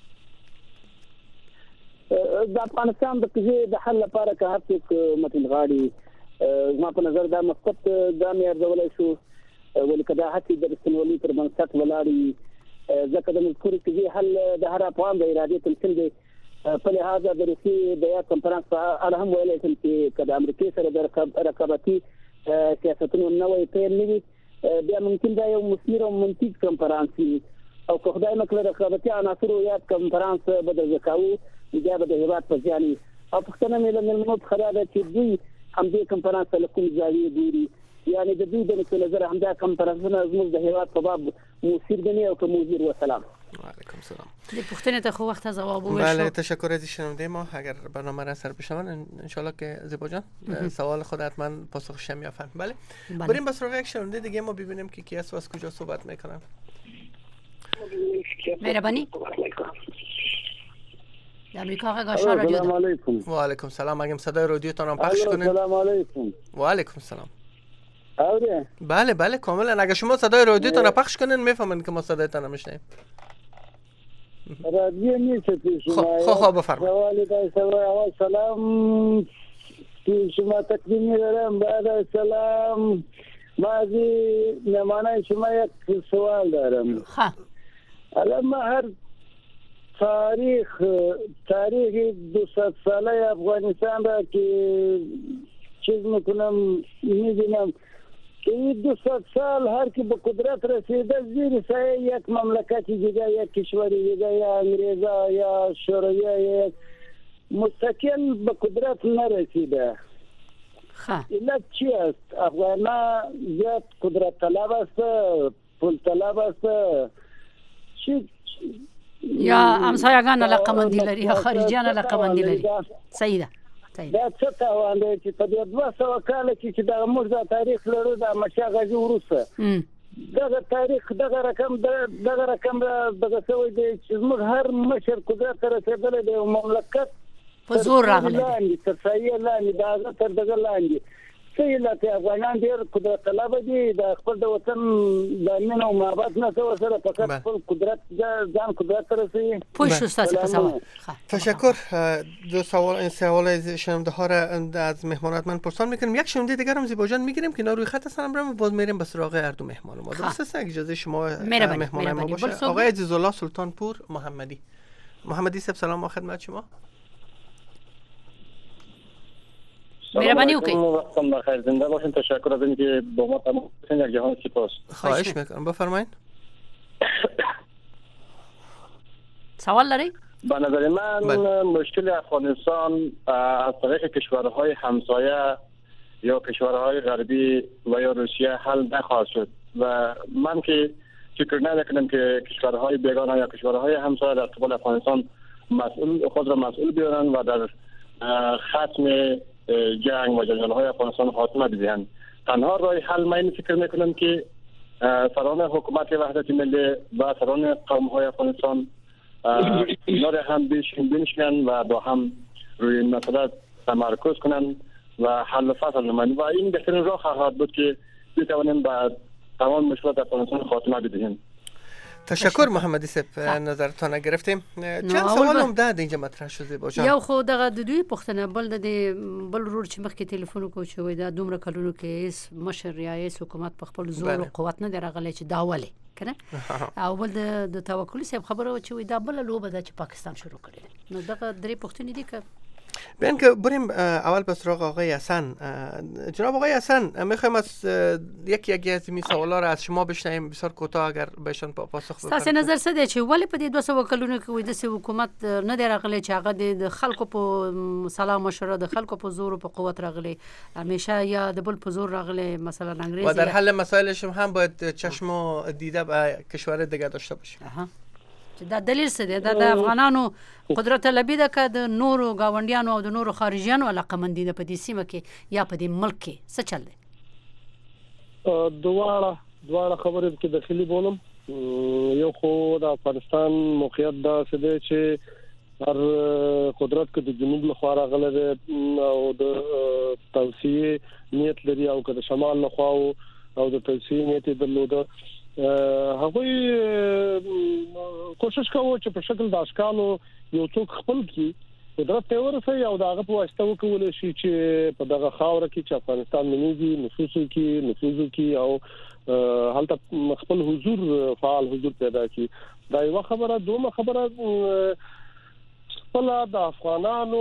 د افغانستان د قضیې د حل لپاره که هر څوک متن غاړي زما په نظر دا مثبت ګام یې ارزولی شو، ولکه دا هڅې د رښتینولۍ پر بنسټ ولاړې ځکه د مذکورې قضیې حل د هر افغان د ارادې تمثیل دی. په لحاظه د روسیې د یاد کنفرانس په اړه هم ویلی شم چې که د امریکې سره د رقابتي سیاستونو نوی پیل نه وي بیا ممکن دا یو مثمر او منطق کنفرانس وي، او که خدای نه کړه رقابتي عناصرو یاد کنفرانس به د ذکاو بیا به د هېواد په زیان وي. او پوښتنه مې له مېلمنو څخه دا ده چې دوی همدې کنفرانس ته له کوم زاویې ګوري، یعنې د دوی د نقطې نظره همدا کنفرانسونه زموږ د هېواد په باب مؤثر ګڼي او که موثر. وسلام. علیکم سلام. د پوښتنې ته خو وخت جواب وشو. بله تشکر از شنونده ما. اگر برنامه را سر بشون انشالله که زیبا جان سوال خود حتما پاسخش هم یافت. بله بریم به سراغ یک شنونده دیگه ما ببینیم که کی است و از کجا صحبت میکنن. مهربانی. امریکا غږ آشنا رادیو. سلام علیکم. و علیکم سلام. اگه صدای رادیوتان هم پخش کنید. سلام علیکم. و علیکم سلام. اوره؟ بله بله کاملا. اگه شما صدای رادیوتان پخش کنین میفهمن که ما صدایتان نمیشنیم. رادیو نیست پیش ما. خب خب بفرمایید. سلام سلام شما تقدیم دارم. بعد سلام مازی مهمانان شما یک سوال دارم. ها. الان ما هر تاریخ تاریخ دویست ساله افغانستان را که چیز میکنم میبینم که این دویست سال هر کی به قدرت رسیده زیر سایه یک مملکت دیگه، یک کشور دیگه، یا انگریزا یا شوروی یا مستقل به قدرت نرسیده. خب علت چی است؟ افغانا زیاد قدرت طلب است، پول طلب است، چی یا همسایگان علاقمندی لري یا خارجیان علاقمندی لري. صحیح ده. دا څه تاوان دی چې په دې دوه سوه کاله کې چې دغه موږ د تاریخ لرو د احمدشاه غازي وروسته دغه تاریخ دغه رقم دغه رقم دغه سوی دی چې زموږ هر مشر قدرت ته رسېدلی دی او مملکت په زور راغلی دی لاندې تر سایې لاندې د هغه تر دغه لاندې څه علت افغانان ډېر قدرت طلبه دي، د خپل د وطن د مینه او محبت نه څه ورسره فقط خپل قدرت ځان قدرت ته رسوي. پوه شو ستاسې په سوال. تشکر. دو سوال این سوال از شنونده ها را از مهمانات من پرسان میکنیم. یک شنونده دیگر هم زیبا جان میگیریم که روی خط هستن برام باز میریم به سراغ هر دو مهمان ما. درست است؟ اجازه شما مهمان ما باشه. آقای عزیزالله سلطانپور محمدی. محمدی صاحب سلام و خدمت شما. مهربانی وکړئ. وختم بخیر. زنده باشین. تشکر از اینکه با ما تماس کردین. یک جهان سپاس. خواهش میکنم. بفرمایید. سوال لري؟ به نظر من مشکل افغانستان از طریق کشورهای همسایه یا کشورهای غربی و یا روسیه حل نخواهد شد و من که فکر نمیکنم که کشورهای بیگانه یا کشورهای همسایه در قبال افغانستان مسئول خود را مسئول بیارن و در ختم جنگ و جنجال‌های افغانستان خاتمه بدهند. تنها راه حل من فکر میکنم که سران حکومت وحدت ملی و سران قوم‌های افغانستان اینا هم بنشینن و با هم روی مسئله تمرکز کنن و حل فصل نمایند و این بهترین راه خواهد بود که بتوانیم با تمام مشکلات افغانستان خاتمه بدهیم. تشکر محمدی صاحب نظرتان گرفتیم. چند سوال هم ده اینجا مطرح شده باشه. یو خو دغه د دوی پښتنه بل د بل رور چې مخکې ټلیفون کو چې وای دا دومره کلونو کې اس مشر ریاست حکومت په خپل زور او قوت نه درغلی چې داوله کنه او بل د توکل صاحب خبره چې وای دا بل لوبه د پاکستان شروع کړي. نو دغه درې پښتنې دي که بیان که بریم اول به سراغ آقای حسن. جناب آقای حسن میخوایم از یکی یکی از این سوالا را از شما بشنویم بسیار کوتاه اگر بهشون پاسخ بدید. تاسو نظر څه دی چې ولی په دې دوه سوه کلونو کې وای د حکومت نه دی راغلی چې هغه د خلکو په سلام مشوره د خلکو په زور او په قوت راغلی، همیشه یا د بل په زور راغلی مثلا انګریزي و در حل مسائلش هم باید چشم و دیده به کشور دیگه داشته باشیم. دا دلیل څه دی؟ دا د افغانانو قدرت طلبي ده که د نورو گاونډیانو او د نورو خارجیانو علاقمندي ده په دې سیمه کې یا په دې ملک کې څه چل دی؟ دواړه دواړه خبرې کې داخلي بولم. یو خو د افغانستان موقعیت دا څه دی چې هر قدرت کې د جنوب لخوا راغله او د توسعه نیت لري او که د شمال لخوا او د توسعه نیت درلوده هغه کوشش کوي چې په شکل د اشکالو یو څوک خپل کی قدرت ته ورسي او دغه په واسطه وکول شي چې په دغه خاور کې چې افغانستان منځي نفوذ کې نفوذ کې او هلته خپل حضور فعال حضور پیدا کی دا یو خبره دومره خبره خپل د افغانانو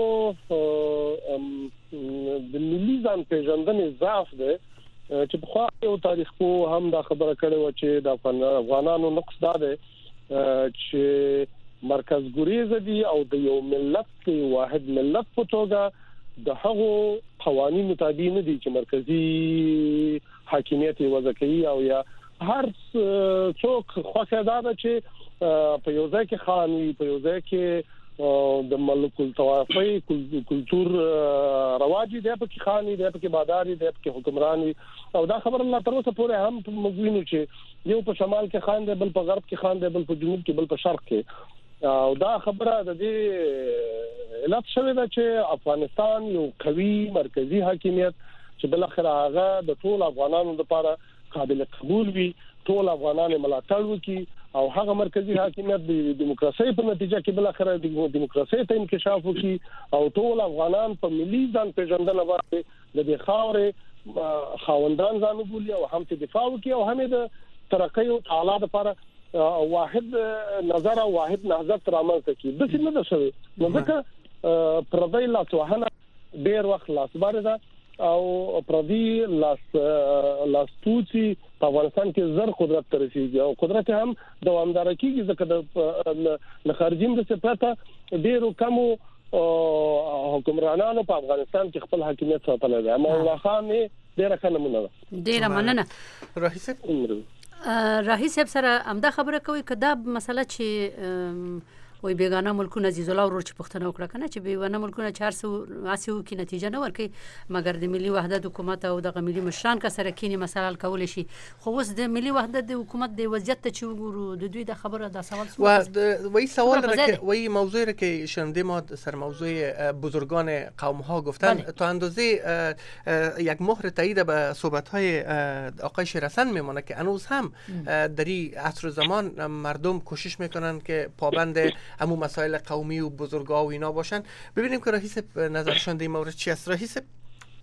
د ملي ځان پیژندنې ضعف ده چې په خو یو تاریخ کو هم دا خبره کړې و چې د افغانانو نقص دا ده چې مرکز ګریز دي او د یو ملت کې واحد ملت په توګه د هغو قوانینو تابع نه دي چې مرکزی حاکمیت وضع کوي او یا هر څوک خوښه ده چې په یو ځای کې خاني په یو ځای کې د ملک الطوافي کلچر رواجي د په کې خاني د په کې باداري د په کې حکمراني او دا خبر الله تر اوسه پورې هم مګوینو چې یو په شمال کې خان دی بل په غرب کې خان دی بل په جنوب کې بل په شرق کې او دا خبره د دې علت شوی دا چې افغانستان یو قوي مرکزی حاکمیت چې بل اخر هغه د ټول افغانانو لپاره قابل قبول وي ټول افغانان ملاتړ وکړي او هغه مرکزی حاکمیت د دیموکراسي په نتیجه کې بل اخر د دیموکراسي ته انکشاف وکړي او ټول افغانان په ملي ځان پیژندنه باندې د خاورې خاوندان ځان وبولي او هم دفاع وکړي او هم د ترقۍ او تعالی لپاره واحد نظر او واحد نهضت رامنځته کړي د څه نه ده شوی نو ځکه پردی لاسوهنه ډیر وخت لاسباره ده او پردی لاس لاستوچی په افغانستان کې زر قدرت ترسيږي او قدرت هم دوامدار کیږي ځکه د خارجین د سپاته ډیرو کمو حکمرانانو په افغانستان کې خپل حاکمیت ساتلی دی مولا خان ډیره ښه نمونه ده ډیره مننه راهي صاحب راهي صاحب سره همدا خبره کوي کدا مسله چې وي بیگانه ملکونه عزیز الله ورور چې پښتنه وکړه کنه چې بیگانه ملکونه چهارصد اسی کې نتیجه نه ورکي مګر د ملي وحدت حکومت او د ملي مشران کا سره کینی مسله حل کول شي خو اوس د ملي وحدت د حکومت د وضعیت ته چې وګورو د دوی د خبره دا سوال و وی سوال که وی موضوع را که شنونده ما سر موضوع بزرگان قوم ها گفتن تا اندازه یک مهر تایید به صحبت های آقای شیرحسن میمونه که هنوز هم در این عصر زمان مردم کوشش میکنن که پابند همون مسائل قومی و بزرگا و اینا باشن. ببینیم که راهی صاحب نظرشان در این مورد چی است. راهی صاحب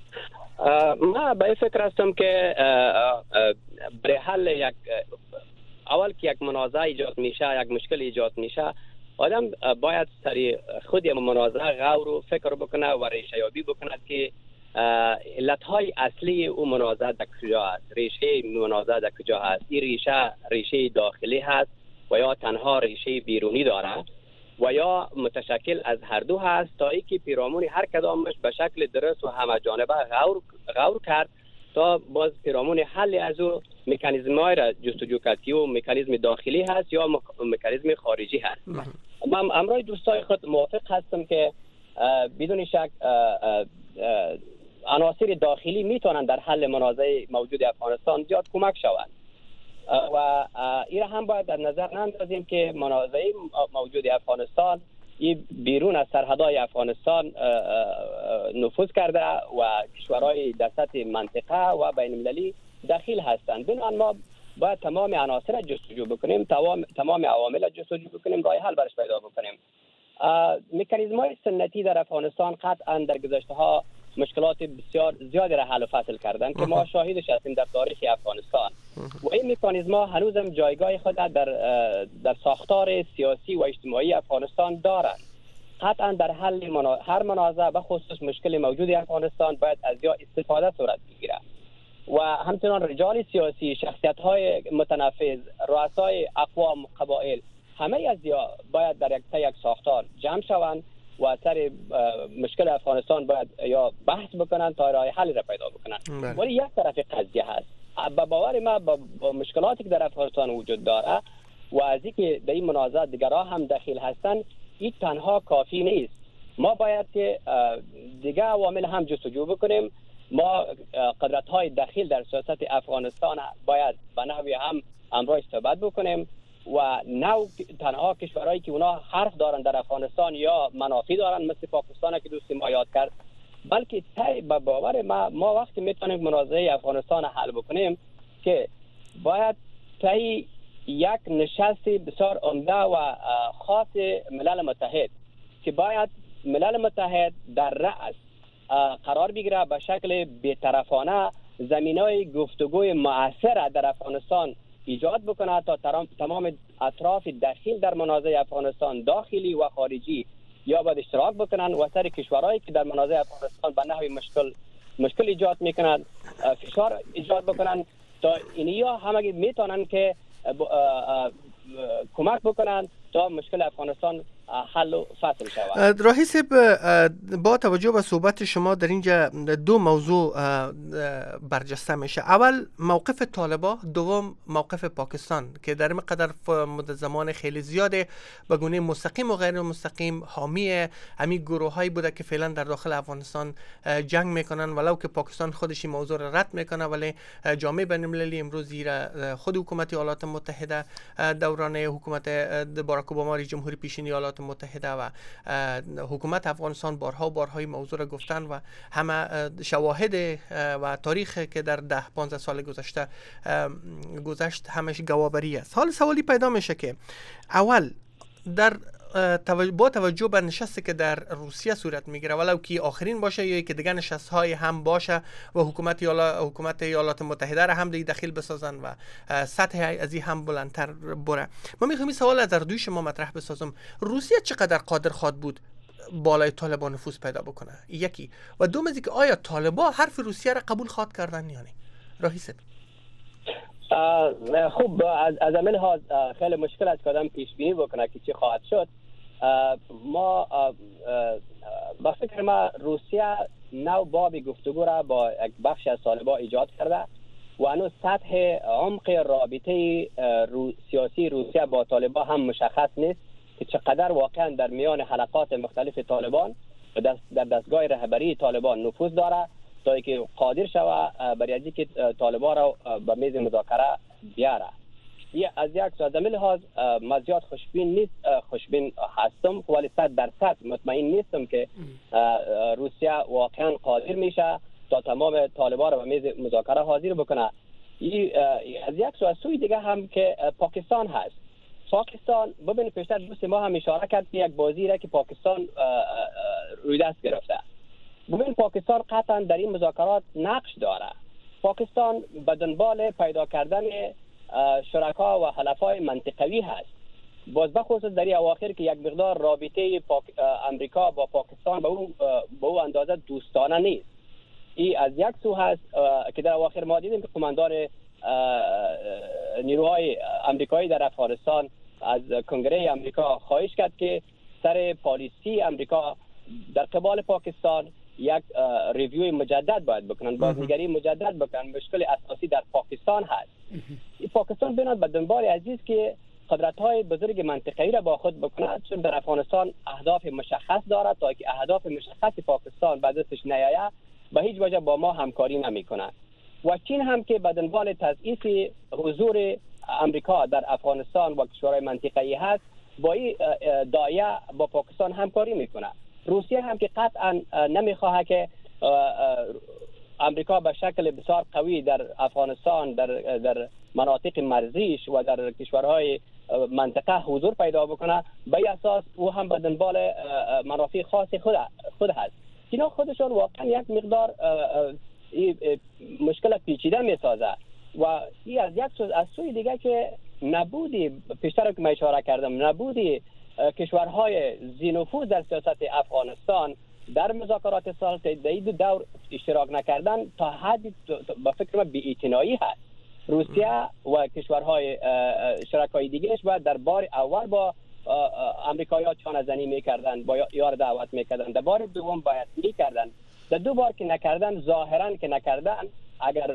ما به فکر هستم که برای حل یک اول که یک منازعه ایجاد میشه یک مشکل ایجاد میشه آدم باید سری خود یک منازعه غور و فکر بکنه و ریشه یابی بکنه که علتهای اصلی او منازعه در کجا است، ریشه منازعه در کجا است. این ریشه ریشه داخلی هست و یا تنها ریشه بیرونی داره و یا متشکل از هر دو هست تا اینکه پیرامون هر کدامش به شکل درست و همه جانبه غور غور کرد تا باز پیرامون حل از او مکانیزم‌های را جستجو کرد که او مکانیزم داخلی هست یا مکانیزم خارجی هست. من امروز دوستای خود موافق هستم که بدون شک عناصر داخلی میتونن در حل منازعه موجود افغانستان زیاد کمک شوند و این هم باید در نظر نندازیم که منازعه موجود افغانستان این بیرون از سرحدهای افغانستان نفوذ کرده و کشورهای در سطح منطقه و بین المللی داخل هستند. بنابراین ما باید تمام عناصر جستجو بکنیم، تمام تمام عوامل جستجو بکنیم، راه حل برش پیدا بکنیم. مکانیزم‌های سنتی در افغانستان قطعا در گذشته‌ها مشکلات بسیار زیادی را حل و فصل کردند که ما شاهدش هستیم در تاریخ افغانستان و این مکانیزم‌ها هنوزم جایگاه خود در در ساختار سیاسی و اجتماعی افغانستان دارند. قطعا در حل منا... هر منازعه به خصوص مشکل موجود افغانستان باید از یا استفاده صورت بگیرد و همچنان رجال سیاسی، شخصیت‌های متنفذ، رؤسای اقوام و قبایل همه از یا باید در یک یک ساختار جمع شوند و سر مشکل افغانستان باید یا بحث بکنن تا راه حل را پیدا بکنن. ولی یک طرف قضیه هست. به باور ما با مشکلاتی که در افغانستان وجود داره و از اینکه در این منازعه دیگرها هم داخل هستن این تنها کافی نیست. ما باید که دیگه عوامل هم جستجو بکنیم. ما قدرت‌های داخل در سیاست افغانستان باید به نحوی هم امروز صحبت بکنیم و نو تنها کشورهایی که اونا حرف دارن در افغانستان یا منافع دارن مثل پاکستان که دوست ما یاد کرد، بلکه تای به باور ما ما وقتی میتونیم منازعه افغانستان حل بکنیم که باید تای یک نشست بسیار عمده و خاص ملل متحد که باید ملل متحد در رأس قرار بگیره به شکل بی‌طرفانه زمینای گفتگوی مؤثر در افغانستان ایجاد بکنه تا تمام اطراف دخیل در منازعه افغانستان داخلی و خارجی یا باید اشتراک بکنن و سر کشورهایی که در منازعه افغانستان به نحوی مشکل مشکل ایجاد میکنند فشار ایجاد بکنن تا اینیا همگی میتونن که کمک بکنن تا مشکل افغانستان حل و فصل شود. راهی صاحب، با توجه به صحبت شما در اینجا دو موضوع برجسته میشه. اول موقف طالبان، دوم موقف پاکستان که در این قدر مدت زمان خیلی زیاده به گونه مستقیم و غیر مستقیم حامی همین گروهایی بوده که فعلا در داخل افغانستان جنگ میکنن، ولو که پاکستان خودش این موضوع را رد میکنه، ولی جامعه بین‌المللی امروز زیر خود حکومت ایالات متحده دوران حکومت باراک اوباما جمهوری پیشین ایالات متحده و حکومت افغانستان بارها و بارهای موضوع را گفتن و همه شواهد و تاریخ که در ده پانزده سال گذشته گذشت همش گواهی است. حال سوالی پیدا میشه که اول در با توجه به نشستی که در روسیه صورت میگیره، ولو که آخرین باشه یا که دیگه نشست های هم باشه و حکومت یالا حکومت ایالات متحده را هم دیگه دخیل بسازن و سطح از این هم بلندتر بره، ما میخوایم این سوال از دوی شما مطرح بسازم. روسیه چقدر قادر خواد بود بالای طالبان نفوذ پیدا بکنه؟ یکی و دوم از اینکه آیا طالبان حرف روسیه را قبول خواد کردن یا نه؟ راهی صاحب. خوب، از از همین ها خیلی مشکل است که آدم پیش بینی بکنه که چی خواهد شد. ما با فکر ما روسیه نو باب گفتگو را با یک بخش از طالبان ایجاد کرده و هنوز سطح عمق رابطه رو سیاسی روسیه با طالبان هم مشخص نیست که چقدر واقعا در میان حلقات مختلف طالبان و در دستگاه رهبری طالبان نفوذ داره تا اینکه قادر شود برای اینکه طالبان را به میز مذاکره بیاره. یه از یک سو از همین لحاظ ما زیاد خوشبین نیست خوشبین هستم، ولی صد درصد مطمئن نیستم که روسیه واقعا قادر میشه تا تمام طالبان را به میز مذاکره حاضر بکنه. از یک سو از سوی دیگه هم که پاکستان هست. پاکستان ببینید پیشتر دوست ما هم اشاره کرد که یک بازی را که پاکستان روی دست گرفته. ببین پاکستان قطعا در این مذاکرات نقش داره. پاکستان به دنبال پیدا کردن شرکا و حلفای منطقوی هست. باز بخصوص در این اواخر که یک مقدار رابطه پاک... امریکا با پاکستان به اون به اون اندازه دوستانه نیست. این از یک سو هست که در اواخر ما دیدیم که قماندان نیروهای امریکایی در افغانستان از کنگره امریکا خواهش کرد که سر پالیسی امریکا در قبال پاکستان یک ریویو مجدد باید بکنن، بازنگری مجدد بکنن. مشکل اساسی در پاکستان هست. پاکستان بناد به دنبال عزیز که قدرت‌های بزرگ منطقه‌ای را با خود بکند، چون در افغانستان اهداف مشخص دارد. تا که اهداف مشخص پاکستان به دستش نیاید به هیچ وجه با ما همکاری نمی‌کند. و چین هم که به دنبال تضعیف حضور امریکا در افغانستان و کشورهای منطقه‌ای هست، با این دایه با پاکستان همکاری می‌کند. روسیه هم که قطعا نمی‌خواهد که امریکا به شکل بسیار قوی در افغانستان در در مناطق مرزیش و در کشورهای منطقه حضور پیدا بکنه، به این اساس او هم به دنبال منافع خاص خود خود هست. اینا خودشون واقعا یک مقدار مشکل پیچیده میسازه و این از یک سو از سوی دیگه که نبودی پیشتر که من اشاره کردم نبودی کشورهای ذی‌نفوذ در سیاست افغانستان در مذاکرات صلح در دو دور اشتراک نکردن تا حدی با فکر من بی‌اعتنایی هست. روسیه و کشورهای شرکای دیگهش باید در بار اول با امریکایی‌ها چانه زنی میکردن، با یار دعوت میکردن. در بار دوم باید میکردن. در دو بار که نکردن، ظاهرا که نکردن، اگر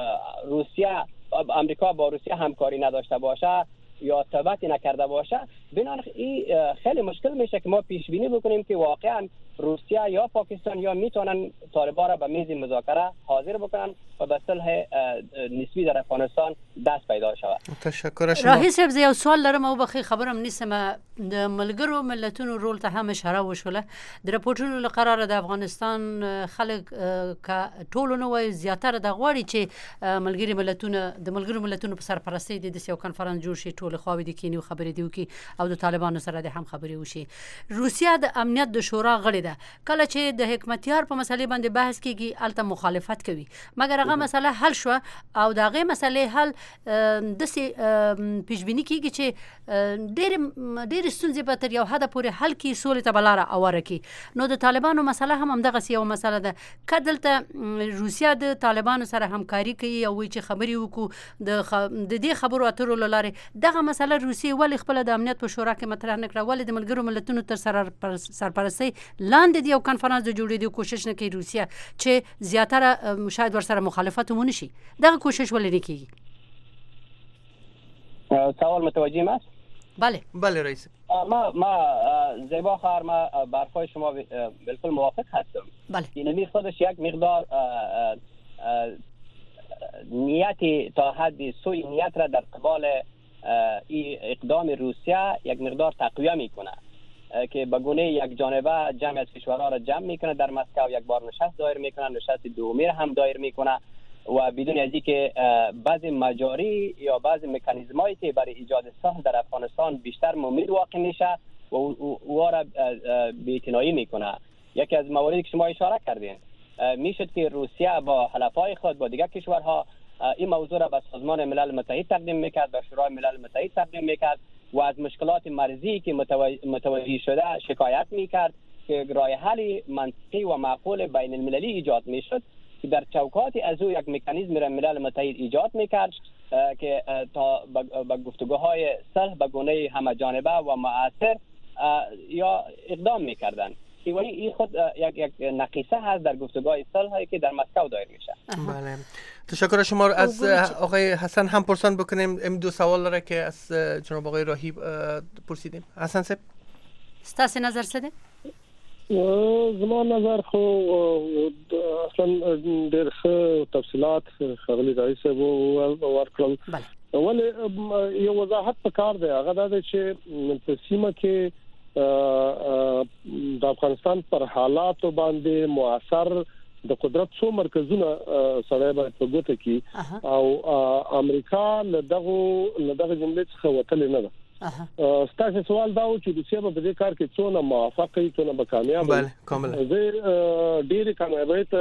روسیه امریکا با روسیه همکاری نداشته باشه یا ثباتی نکرده باشه، بنابراین این خیلی مشکل میشه که ما پیش بینی بکنیم که واقعا روسیه یا پاکستان یا میتونن طالبان را به میز مذاکره حاضر بکنن و به صلح نسبی در افغانستان دست پیدا شود. تشکر شما. راهی صاحب زه یو سوال لرم او بخي خبرم نیسم د ملګرو ملتونو رول ته هم اشاره وشوله د راپورټونو له قراره د افغانستان خلک کا ټولو نو وای زیاتره د غواړي چې ملګری ملتونو د ملګرو ملتونو په سرپرستۍ د یو کانفرنس جوړ شي ټول خو د کینیو خبرې دی وکي او د طالبانو سره د هم خبرې وشي. روسیا د امنیت د شورا غړي ده، کله چې د حکمتیار په مسلې باندې بحث کیږي الته مخالفت کوي، مګر هغه مسله حل شو او دا غي مسلې حل د سي پیشبینی کیږي چې ډېر ډېر ستونزې به تر یو حد پورې حل کی سولې ته بلاره اوره کی. نو د طالبانو مسله هم همدغه یو مسله ده، کدلته روسیا د طالبانو سره همکاري کوي او چې خبري وکړو د خ... د دې خبرو اترو لاره دغه مسله روسیا ولې خپل د امنیت په شورا کې مطرح نکړه، ولې د ملګرو ملتونو تر سره سرپرستۍ لاندې د یو کانفرنس د جوړېدو کوشش نه کوي روسیا چې زیاتره شاید ورسره مخالفت ونه شي، دغه کوشش ولې نه کوي؟ سوال متوجه است؟ بله بله رئیس. ما ما زیبا خواهر ما برفای شما بالکل موافق هستم. بله. اینمی خودش یک مقدار نیتی تا حد سوی نیت را در قبال اقدام روسیه یک مقدار تقویه میکنه که به گونه یک جانبه جمع از کشورها را جمع میکنه در مسکو، یک بار نشست دایر میکنه، نشست دومی هم دایر میکنه و بدون از اینکه بعضی مجاری یا بعضی مکانیزمایی که برای ایجاد صلح در افغانستان بیشتر ممید واقع میشه و او را بی‌اعتنایی میکنه. یکی از مواردی که شما اشاره کردین میشد که روسیه با حلفای خود با دیگر کشورها این موضوع را به سازمان ملل متحد تقدیم میکرد، به شورای ملل متحد تقدیم میکرد و از مشکلات مرزی که متوجه شده شکایت میکرد که راه حل منطقی و معقول بین المللی ایجاد میشد که در چوکات از او یک مکانیزم را ملل متحد ایجاد میکرد که تا به گفتگوهای صلح به گونه همه جانبه و مؤثر یا اقدام میکردن. ولی این خود یک یک نقیصه هست در گفتگوهای صلحی که در مسکو دایر میشه. بله. تشکر شما. از آقای حسن هم پرسان بکنیم این دو سوال را که از جناب آقای راهی پرسیدیم. حسن صاحب ستاسو نظر څه دی؟ زما نظر خو اصلا ډېر ښه تفصیلات خغلی رئیس وو ورکړل. ولې یو وضاحت پکار دی، هغه دا چې په سیمه کې د افغانستان پر حالات باندې مؤثر د قدرت څو مرکزونه سره به په ګوته کې او امریکا له دغه له دغه جملې څخه وتل نه ده. ستاسو سوال دا و چې روسیه په دې کار کې څونه موافق وي، څونه به کامیاب وي. بله کاملا. زه ډېر کامیابی ته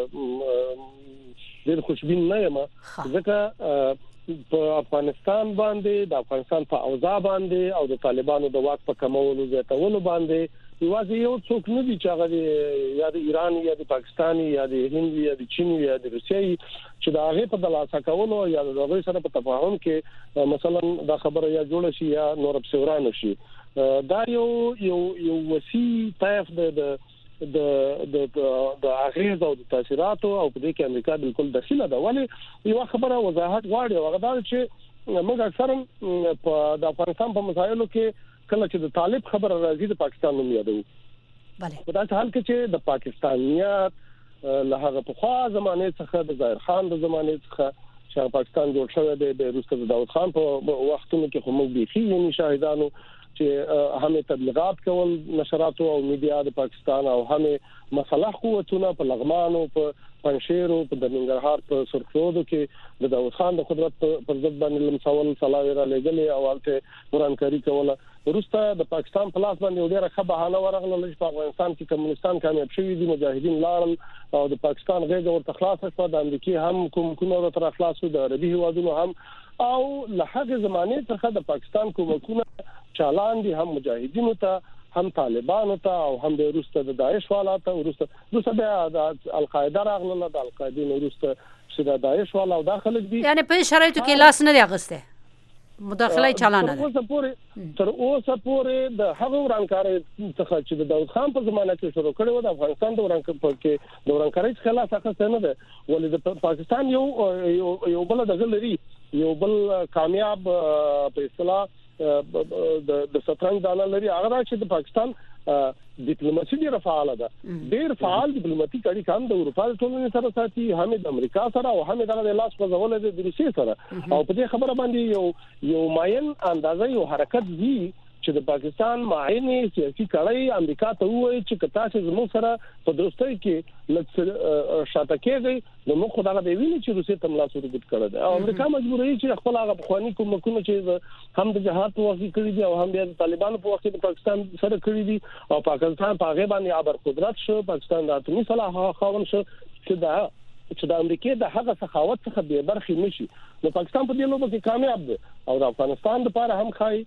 ډېر خوشبین نه یم، ځکه په افغانستان باندې د افغانستان په اوضاع باندې او د طالبانو د واک په کمولو زیاتولو باندې یوازې یو څوک نه دی چې هغه یا د ایران یا د پاکستان یا د هند یا د چین یا د روسیې چې دا هغه په دلاسه کولو یا د هغه سره په تفاهم کې مثلا دا خبره یا جوړ شي یا نور په ورانه شي، دا یو یو یو وسیع طیف د د د د اغیز او د تاثیرات او په دې کې امریکا بالکل داخله ده. ولی یو خبره وضاحت غواړي هغه دا چې موږ اکثرا په د افغانستان په مسایلو کې کله چې د طالب خبره راځي د پاکستان نوم یادو. بله. په داسې حال کې چې د پاکستانیات له هغه په خوا زمانه څخه د ظاهر خان د زمانه څخه چې پاکستان جوړ شوی دی د روسي د داود خان په وختونو کې خو موږ بيخي یې شاهدانو چې هم تبلیغات کول نشرات او میډیا د پاکستان او هم مسلح قوتونه په لغمان او په پنځیر او په ننګرهار په سرخرودو کې د داود خان د قدرت پر ضد باندې لمسول صلاوی را لګلې او الته ورانکاری کوله. ورسته د پاکستان په لاس باندې ډیره ښه بهانه ورغله چې په افغانستان کې کمونستان کامیاب شوی دي، مجاهدین لاړل او د پاکستان غېږ ورته خلاص شو، د امریکای هم کوم کوم ورته خلاص شو، د عربي هوادونو هم او له هغه زمانه څخه د پاکستان کومکونه چالان دي، هم مجاهدینو ته هم طالبانو ته او هم د روسته د داعش والاته ورسته دوسه د القاعده راغله د القاعده نورسته چې د داعش والا او داخله دي، یعنی په شرایطو کې لاس نه دی اغسته مداخله چالانه ده. اوسه پورې تر اوسه پورې د هغه ورانکاري څخه چې د داود خان په زمانه کې شروع کړي و د افغانستان د ورانکاري کې د ورانکاري څخه لاس اخیسته نه ده، ولې د پاکستان یو یو بل د غلري یو بل کامیاب په اصطلاح د سترنګ دانه لري هغه چې د پاکستان ډیپلوماسي ډیره فعاله ده ډیر فعال ډیپلوماټیک اړیکې هم د اروپا ټولنې سره ساتي هم د امریکا سره او هم د لاس په ځول د روسیې سره او په دې خبره باندې یو یو ماین اندازې یو حرکت دی چې د پاکستان معاینه سیاسي کړۍ امریکا ته وایي چې کتا چې زموږ سره په دوستۍ کې لږ شاته کېږي نو موږ خدای به ویني چې روسیې ته ملاس ورګد کړی دی او امریکا مجبور دی چې خپل هغه بخوانی کومکونه چې هم د جهاد په وخت کې کړی دي او هم د طالبانو په وخت کې د پاکستان سره کړی دي او پاکستان په هغه باندې ابر قدرت شو پاکستان د اتمی صلاح خاون شو چې دا چې د امریکا د هغه سخاوت څخه به برخې نشي نو پاکستان په دې لوبه کې کامیاب دی او د افغانستان لپاره هم خای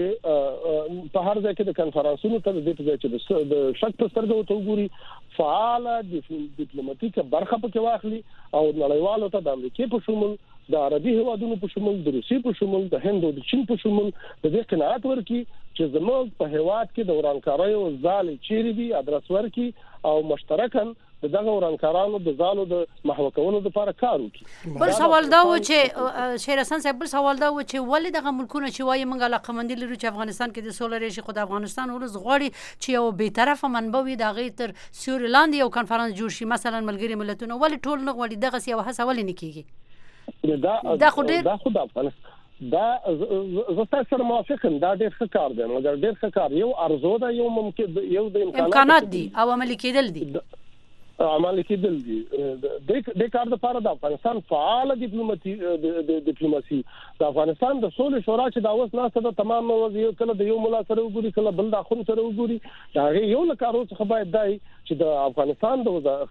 چې په هر ځای کې د کنفرانسونو ته د دې ځای چې د شک په سترګو ته وګوري فعال ډیپلوماټیکه برخه پکې واخلي او نړیوالو ته د امریکا په شمول د عربي هیوادونو په شمول د روسیې په شمول د هند او د چین په شمول د دې قناعت ورکړي چې زموږ په هیواد کې د ورانکارۍ او ځال چیرې دي ادرس ورکړي او مشترکاً دغه ورانکارانو د ځالو د محو کولو لپاره کار وکړي. بل سوال دا و چې شیر حسن صاحب بل سوال دا و چې ولې دغه ملکونه چې وایي موږ علاقمندي لرو چې افغانستان کې د سولې راشي خو د افغانستان ولز غواړي چې یو به طرفه منبع وي د غیر تر سیوري لاندې یو کنفرانس جوړ شي مثلا ملګری ملتونه ولې ټول نه غواړي دغه سی او هڅه ولې نه کیږي؟ دا دا خو ډیر دا خو د افغانستان دا زه تاسو سره موافقم دا ډیر ښه کار دی مګر ډیر ښه کار یو ارزو دا یو ممکن یو د امکانات دي او عملي کېدل دي عمل کېدل دي د کار لپاره د افغانستان فعال ډیپلوماسي د ډیپلوماسي د افغانستان د سولې شورا چې دا اوس ناسه د تمام وضعیت کله د یو ملا سره وګوري کله بل د اخون سره وګوري دا یو لکارو څخه باید دای چې د افغانستان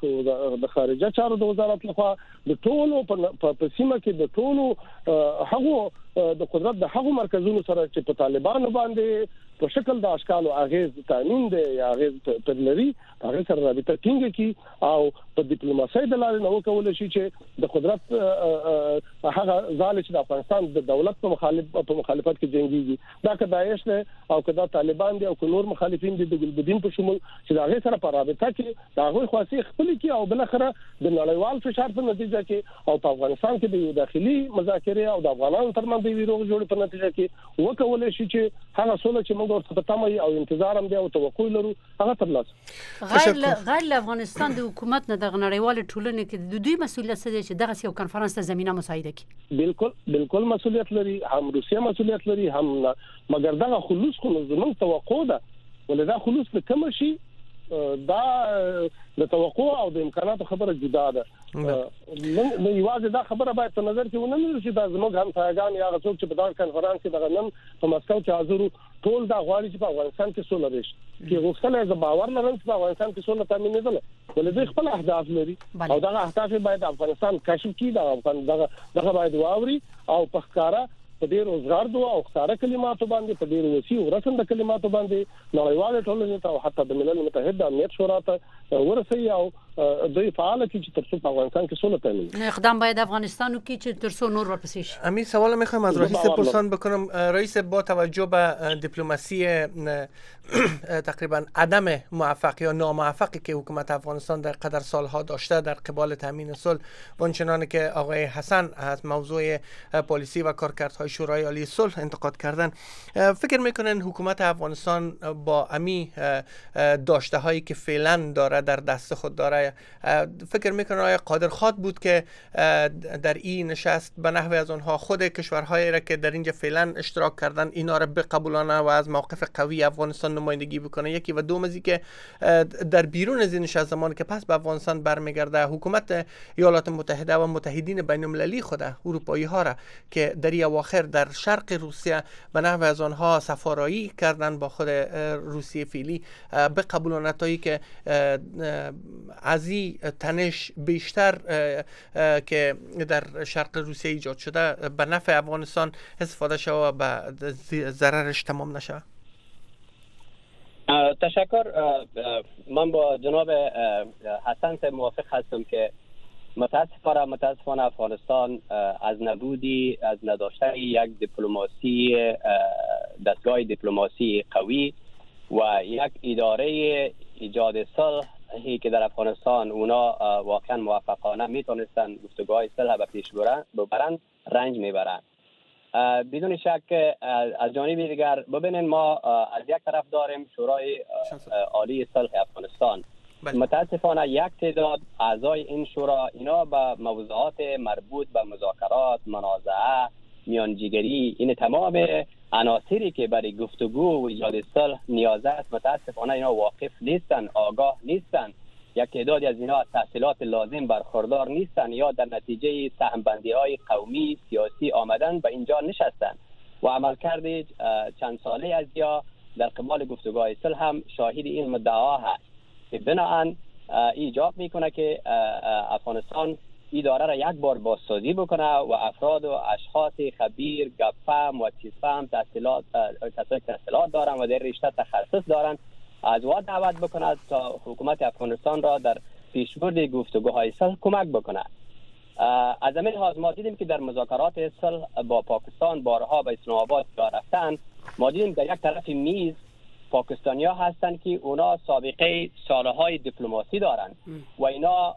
د خارجه چارو د وزارت لخوا د ټولو په سیمه کې د ټولو هغه د قدرت د هغو مرکزونو سره چې په طالبانو باندې په شکل د اشکالو اغیز تامین دی یا اغیز پر لري هغه سره رابطه ټینګه کی او په ډیپلوماسۍ د لارې نو کول شي چې د قدرت هغه ځال چې د افغانستان د دولت په مخالف په مخالفت کې جنگيږي دا که داعش نه او که دا طالبان دي او که نور مخالفین دي د ګلبدین په شمول چې هغه سره په رابطه کې دا هغه خاصي خپل کی او بل اخره د نړیوال فشار په نتیجه کې او په افغانستان کې د یو داخلي مذاکره او د افغانانو ترمنځ د ویروغ جوړ په نتیجه کې وکول شي چې هغه سوله چې موږ ورته تمه او انتظار هم دی او توقع لرو هغه ترلاسه غیر غیر افغانستان د حکومت نه د نړیوال ټولنې کې د دوی مسولیت څه دی چې دغه یو کنفرانس ته زمينه مساعده کړي بالکل بالکل مسولیت لري هم روسیا مسولیت لري هم مګر دغه خلوص خو زموږ توقع ده ولدا خلوص به کم شي دا د توقع او د امکاناتو خبره جدا ده نو یوازې دا خبره باید په نظر کې ونیول شي دا زموږ هم سایګان یا څوک چې په دغه کنفرانس کې دغه نن په مسکو کې حاضر ټول دا غواړي چې په افغانستان کې سوله راشي چې غوښتل یې باور لرم چې په افغانستان کې سوله تامینېدل ولې خپل اهداف لري او دغه اهداف باید افغانستان کشف کړي دا دغه دغه باید واوري او په ښکارا په ډیر روزګار دوه او ښکارا کلماتو باندې په ډیر وسیع او رسنده کلماتو باندې نړیوال ټولنې ته او حتی د ملل متحد د امنیت شورا ته ورسي او دوی فعال کی چې ترڅو په افغانستان کې سوله تامین اقدام باید افغانستان کې چې ترڅو نور ورپسې شي. امیر سوال میخوام از رئیس پرسان بکنم. رئیس با توجه به دیپلماسی تقریبا عدم موفق یا ناموفقی که حکومت افغانستان در قدر سالها داشته در قبال تامین صلح و آنچنانی که آقای حسن از موضوع پالیسی و کارکردهای شورای عالی صلح انتقاد کردن، فکر میکنن حکومت افغانستان با امی داشته هایی که فعلا داره در دست خود داره، فکر میکنه آیا قادر خواد بود که در این نشست به نحو از آنها خود کشورهایی را که در اینجا فعلا اشتراک کردن اینا را بقبولانه و از موقف قوی افغانستان نمایندگی بکنه؟ یکی و دوم از که در بیرون از این نشست زمانی که پس به افغانستان برمیگرده حکومت ایالات متحده و متحدین بین المللی خود اروپایی ها را که در این اواخر در شرق روسیه به نحو از آنها سفارایی کردن با خود روسیه فعلی بقبولانه تایی که از این تنش بیشتر که در شرق روسیه ایجاد شده به نفع افغانستان استفاده شده و به ضررش تمام نشه؟ تشکر. من با جناب حسن سے موافق هستم که متاسفانه متاسفانه افغانستان از نبودی از نداشتن یک دیپلماسی دستگاه دیپلماسی قوی و یک اداره ایجاد صلح که در افغانستان اونا واقعا موفقانه میتونستن گفتگوهای صلح به پیش ببرند رنج میبرند. بدون شک از جانب دیگر ببینین ما از یک طرف داریم شورای عالی صلح افغانستان. متاسفانه یک تعداد اعضای این شورا اینا به موضوعات مربوط به مذاکرات، منازعه، میانجیگری، این تمام عناصری که برای گفتگو و ایجاد صلح نیاز است متاسفانه اینا واقف نیستن، آگاه نیستن. یک تعدادی از اینا از تحصیلات لازم برخوردار نیستن یا در نتیجه سهمبندی های قومی سیاسی آمدن به اینجا نشستن و عمل کرده چند ساله از یا در قبال گفتگوهای صلح هم شاهد این مدعا هست که بناهن ایجاب میکنه که افغانستان اداره را یک بار بازسازی بکنه و افراد و اشخاص خبیر، گپفهم و چیزفهم تحصیلات کسایی که تحصیلات دارن و در رشته تخصص دارن از وا دعوت بکنه تا حکومت افغانستان را در پیشبرد گفتگوهای صلح کمک بکنه. از همین لحاظ ما دیدیم که در مذاکرات صلح با پاکستان بارها به اسلام آباد رفتن، ما دیدیم در یک طرف میز پاکستانیا هستن که اونا سابقه سالهای دیپلماسی دارن و اینا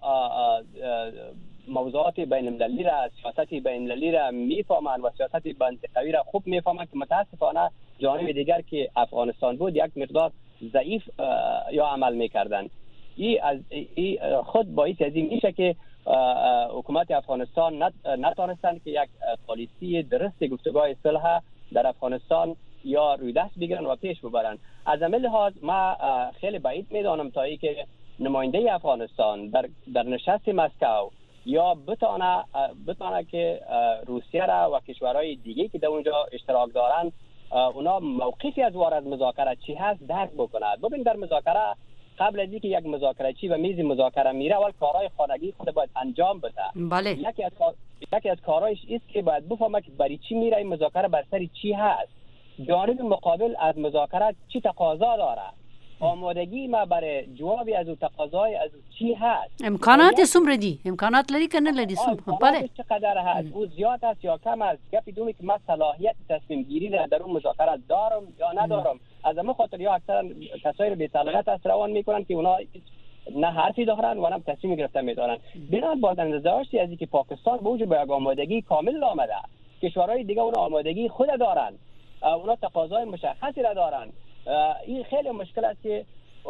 موضوعات بین المللی را، سیاست بین المللی را میفهمن و سیاست منطقوی را خوب میفهمن که متاسفانه جانب دیگر که افغانستان بود یک مقدار ضعیف یا عمل میکردن. این از ای خود باعث از این میشه که حکومت افغانستان نتونستند که یک پالیسی درست گفتگوهای صلح در افغانستان یا روی دست بگیرن و پیش ببرن. از همین لحاظ ما خیلی بعید میدانم تا ای که نماینده افغانستان در در نشست مسکو یا بتونه بتونه که روسیه را و کشورهای دیگه که در اونجا اشتراک دارن اونا موقفی از وارد مذاکره چی هست درک بکنند. ببین در مذاکره قبل از اینکه یک مذاکره چی و میز مذاکره میره اول کارهای خانگی خود باید انجام بده. بله. یکی از یکی از کارهایش است که باید بفهمه که برای چی میره این مذاکره، بر سر چی هست، جانب مقابل از مذاکره چی تقاضا داره، آمادگی ما برای جوابی از اون تقاضای از چی هست، امکانات سومره دی، امکانات لري کنه لري سوم بله چقدر هست، او زیاد است یا کم است. گپی دومی که من صلاحیت تصمیم گیری در اون مذاکره دارم یا ندارم. از همه خاطر یا اکثرا کسایی رو بی صلاحیت است روان میکنن که اونا نه حرفی دارن و نه تصمیم گرفتن میدارن. بنا با اندازه‌اش از اینکه پاکستان به وجود به یک آمادگی کامل آمده، کشورهای دیگه اون آمادگی خود دارن، اونا تقاضای مشخصی را دارن. این خیلی مشکل است که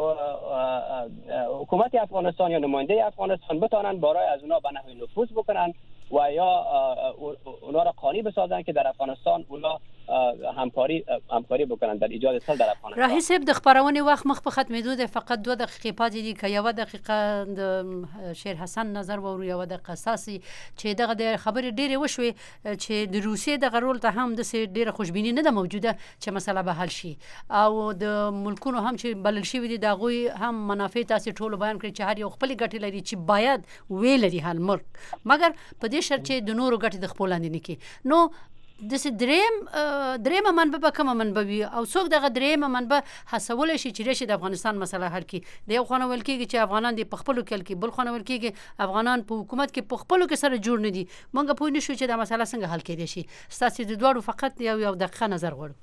حکومت افغانستان یا نماینده افغانستان بتونن برای از اونا به نحوی نفوذ بکنن و یا اونا را قانع بسازن که در افغانستان اونا همکاری همکاری بکنن در ایجاد صلح در افغانستان. راهی صاحب د خبرونې وخت مخ په ختمېدو ده، فقط دوه دقیقې پاتې دي که یوه دقیقه د شیر حسن نظر واورو، یوه دقیقه ستاسې چې دغه د خبرې ډېرې وشوې چې د روسیې دغه رول ته هم داسې ډېره خوشبیني نه ده موجوده چې مسله به حل شي او د ملکونو هم چې بلل شوي دي د هغوی هم منافع تاسې ټولو بیان کړي چې هر یو خپلې ګټې لري چې باید ویې لري هر ملک، مګر په دې شرط چې د نورو ګټې د خپلو لاندې نه کړي. نو داسې دریم دریمه منبع به کومه منبع وي او څوک دغه دریمه منبع هڅولی شي چې راشي د افغانستان مسله حل کړي؟ د یو خوا نه ویل کېږي چې افغانان دې په خپلو کې حل کړي، بل خوا نه ویل کېږي افغانان په حکومت کې په خپلو کې سره جوړ نه دي. موږ پوه نه شو چې دا مسله څنګه حل کېدی شي. ستاسې د دواړو فقط یو یو دقیقه نظر غواړو.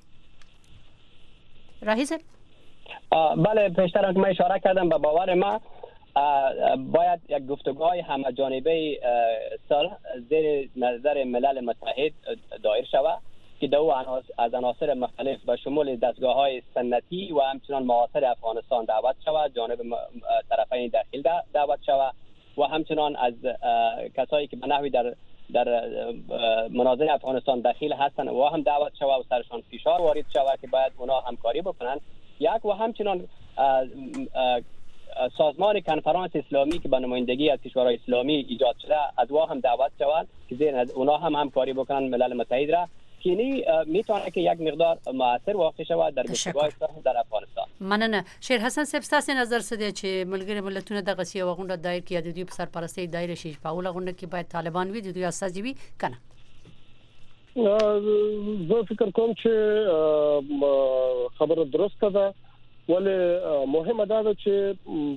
راهی صاحب بله، پیشتر هم که من اشاره کردم به باور ما باید یک گفتگوهای همه جانبه صلح زیر نظر ملل متحد دایر شود که دو از عناصر مختلف به شمول دستگاه‌های سنتی و همچنان معاصر افغانستان دعوت شود، جانب طرفین داخل دعوت شود و همچنان از کسایی که به نحوی در در مناظره افغانستان داخل هستند و هم دعوت شود و سرشان فشار وارد شود که باید اونا همکاری بکنن. یک و همچنان سازمان کنفرانس اسلامی که به نمایندگی از کشورهای اسلامی ایجاد شده از وا هم دعوت شود که زیر اونا هم همکاری بکنن ملل متحد را که نی میتونه که یک مقدار موثر واقع شود در گفتگوهای در افغانستان. مننه. شیر حسن صاحب ستاسو نظر څه دی چې ملګری ملتونه دغه سیاسي غونډه دایر کړي د دوی په سرپرستۍ دایر شي په اوله غونډه کې باید طالبان وي د دوی استازي وي کنه؟ زه فکر کوم چې خبره درسته ده، ولی مهمه ده چې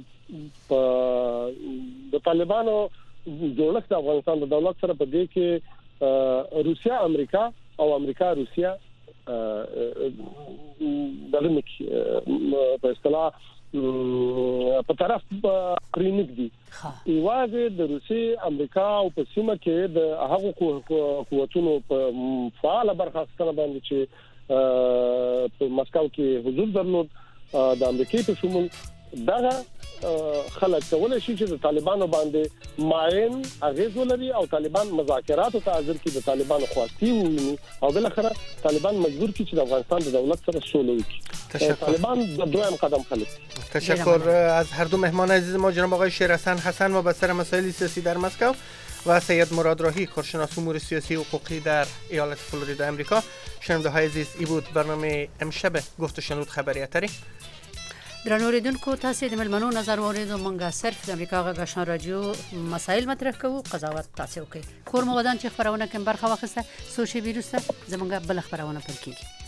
د طالبانو جوړښت د افغانستان د دولت سره په دې کې روسیا امریکا او امریکا روسیا دغه په اصطلاح په طرف پرینګ دي ایواز د روسي امریکا او په سیمه کې د هغو قوتونو په فعال برخه ستنه باندې چې په مسکو کې حضور درلود د امریکای په شمول دغه خلک کولای شي چې د طالبانو باندې ماین اغیز ولري او طالبان مذاکرات ته حاضر کړي د طالبانو خواستی وي او بل اخره طالبان مجبور کړي چې د افغانستان د دولت سره سوله وکړي. طالبان د دویم قدم خلک. تشکر از هر دو مهمان عزیز ما، جناب آقای شیرحسن حسن مبصر مسائل سیاسی در مسکو و سید مراد راهی کارشناس امور سیاسی و حقوقی در ایالت فلوریدا آمریکا. شنونده های عزیز، ای بود برنامه امشب گفت و شنود خبری اتری. درنو اوریدونکو، تاسو د ملمنو نظر اوریدو، مونږه صرف د امریکا غږ آشنا رادیو مسائل مطرح کوو، قضاوت تاسو کوي. خور مو ودان چې خبرونه کوم برخه واخسته، سوشي ویروس زمونږه بل خبرونه پر کیږي.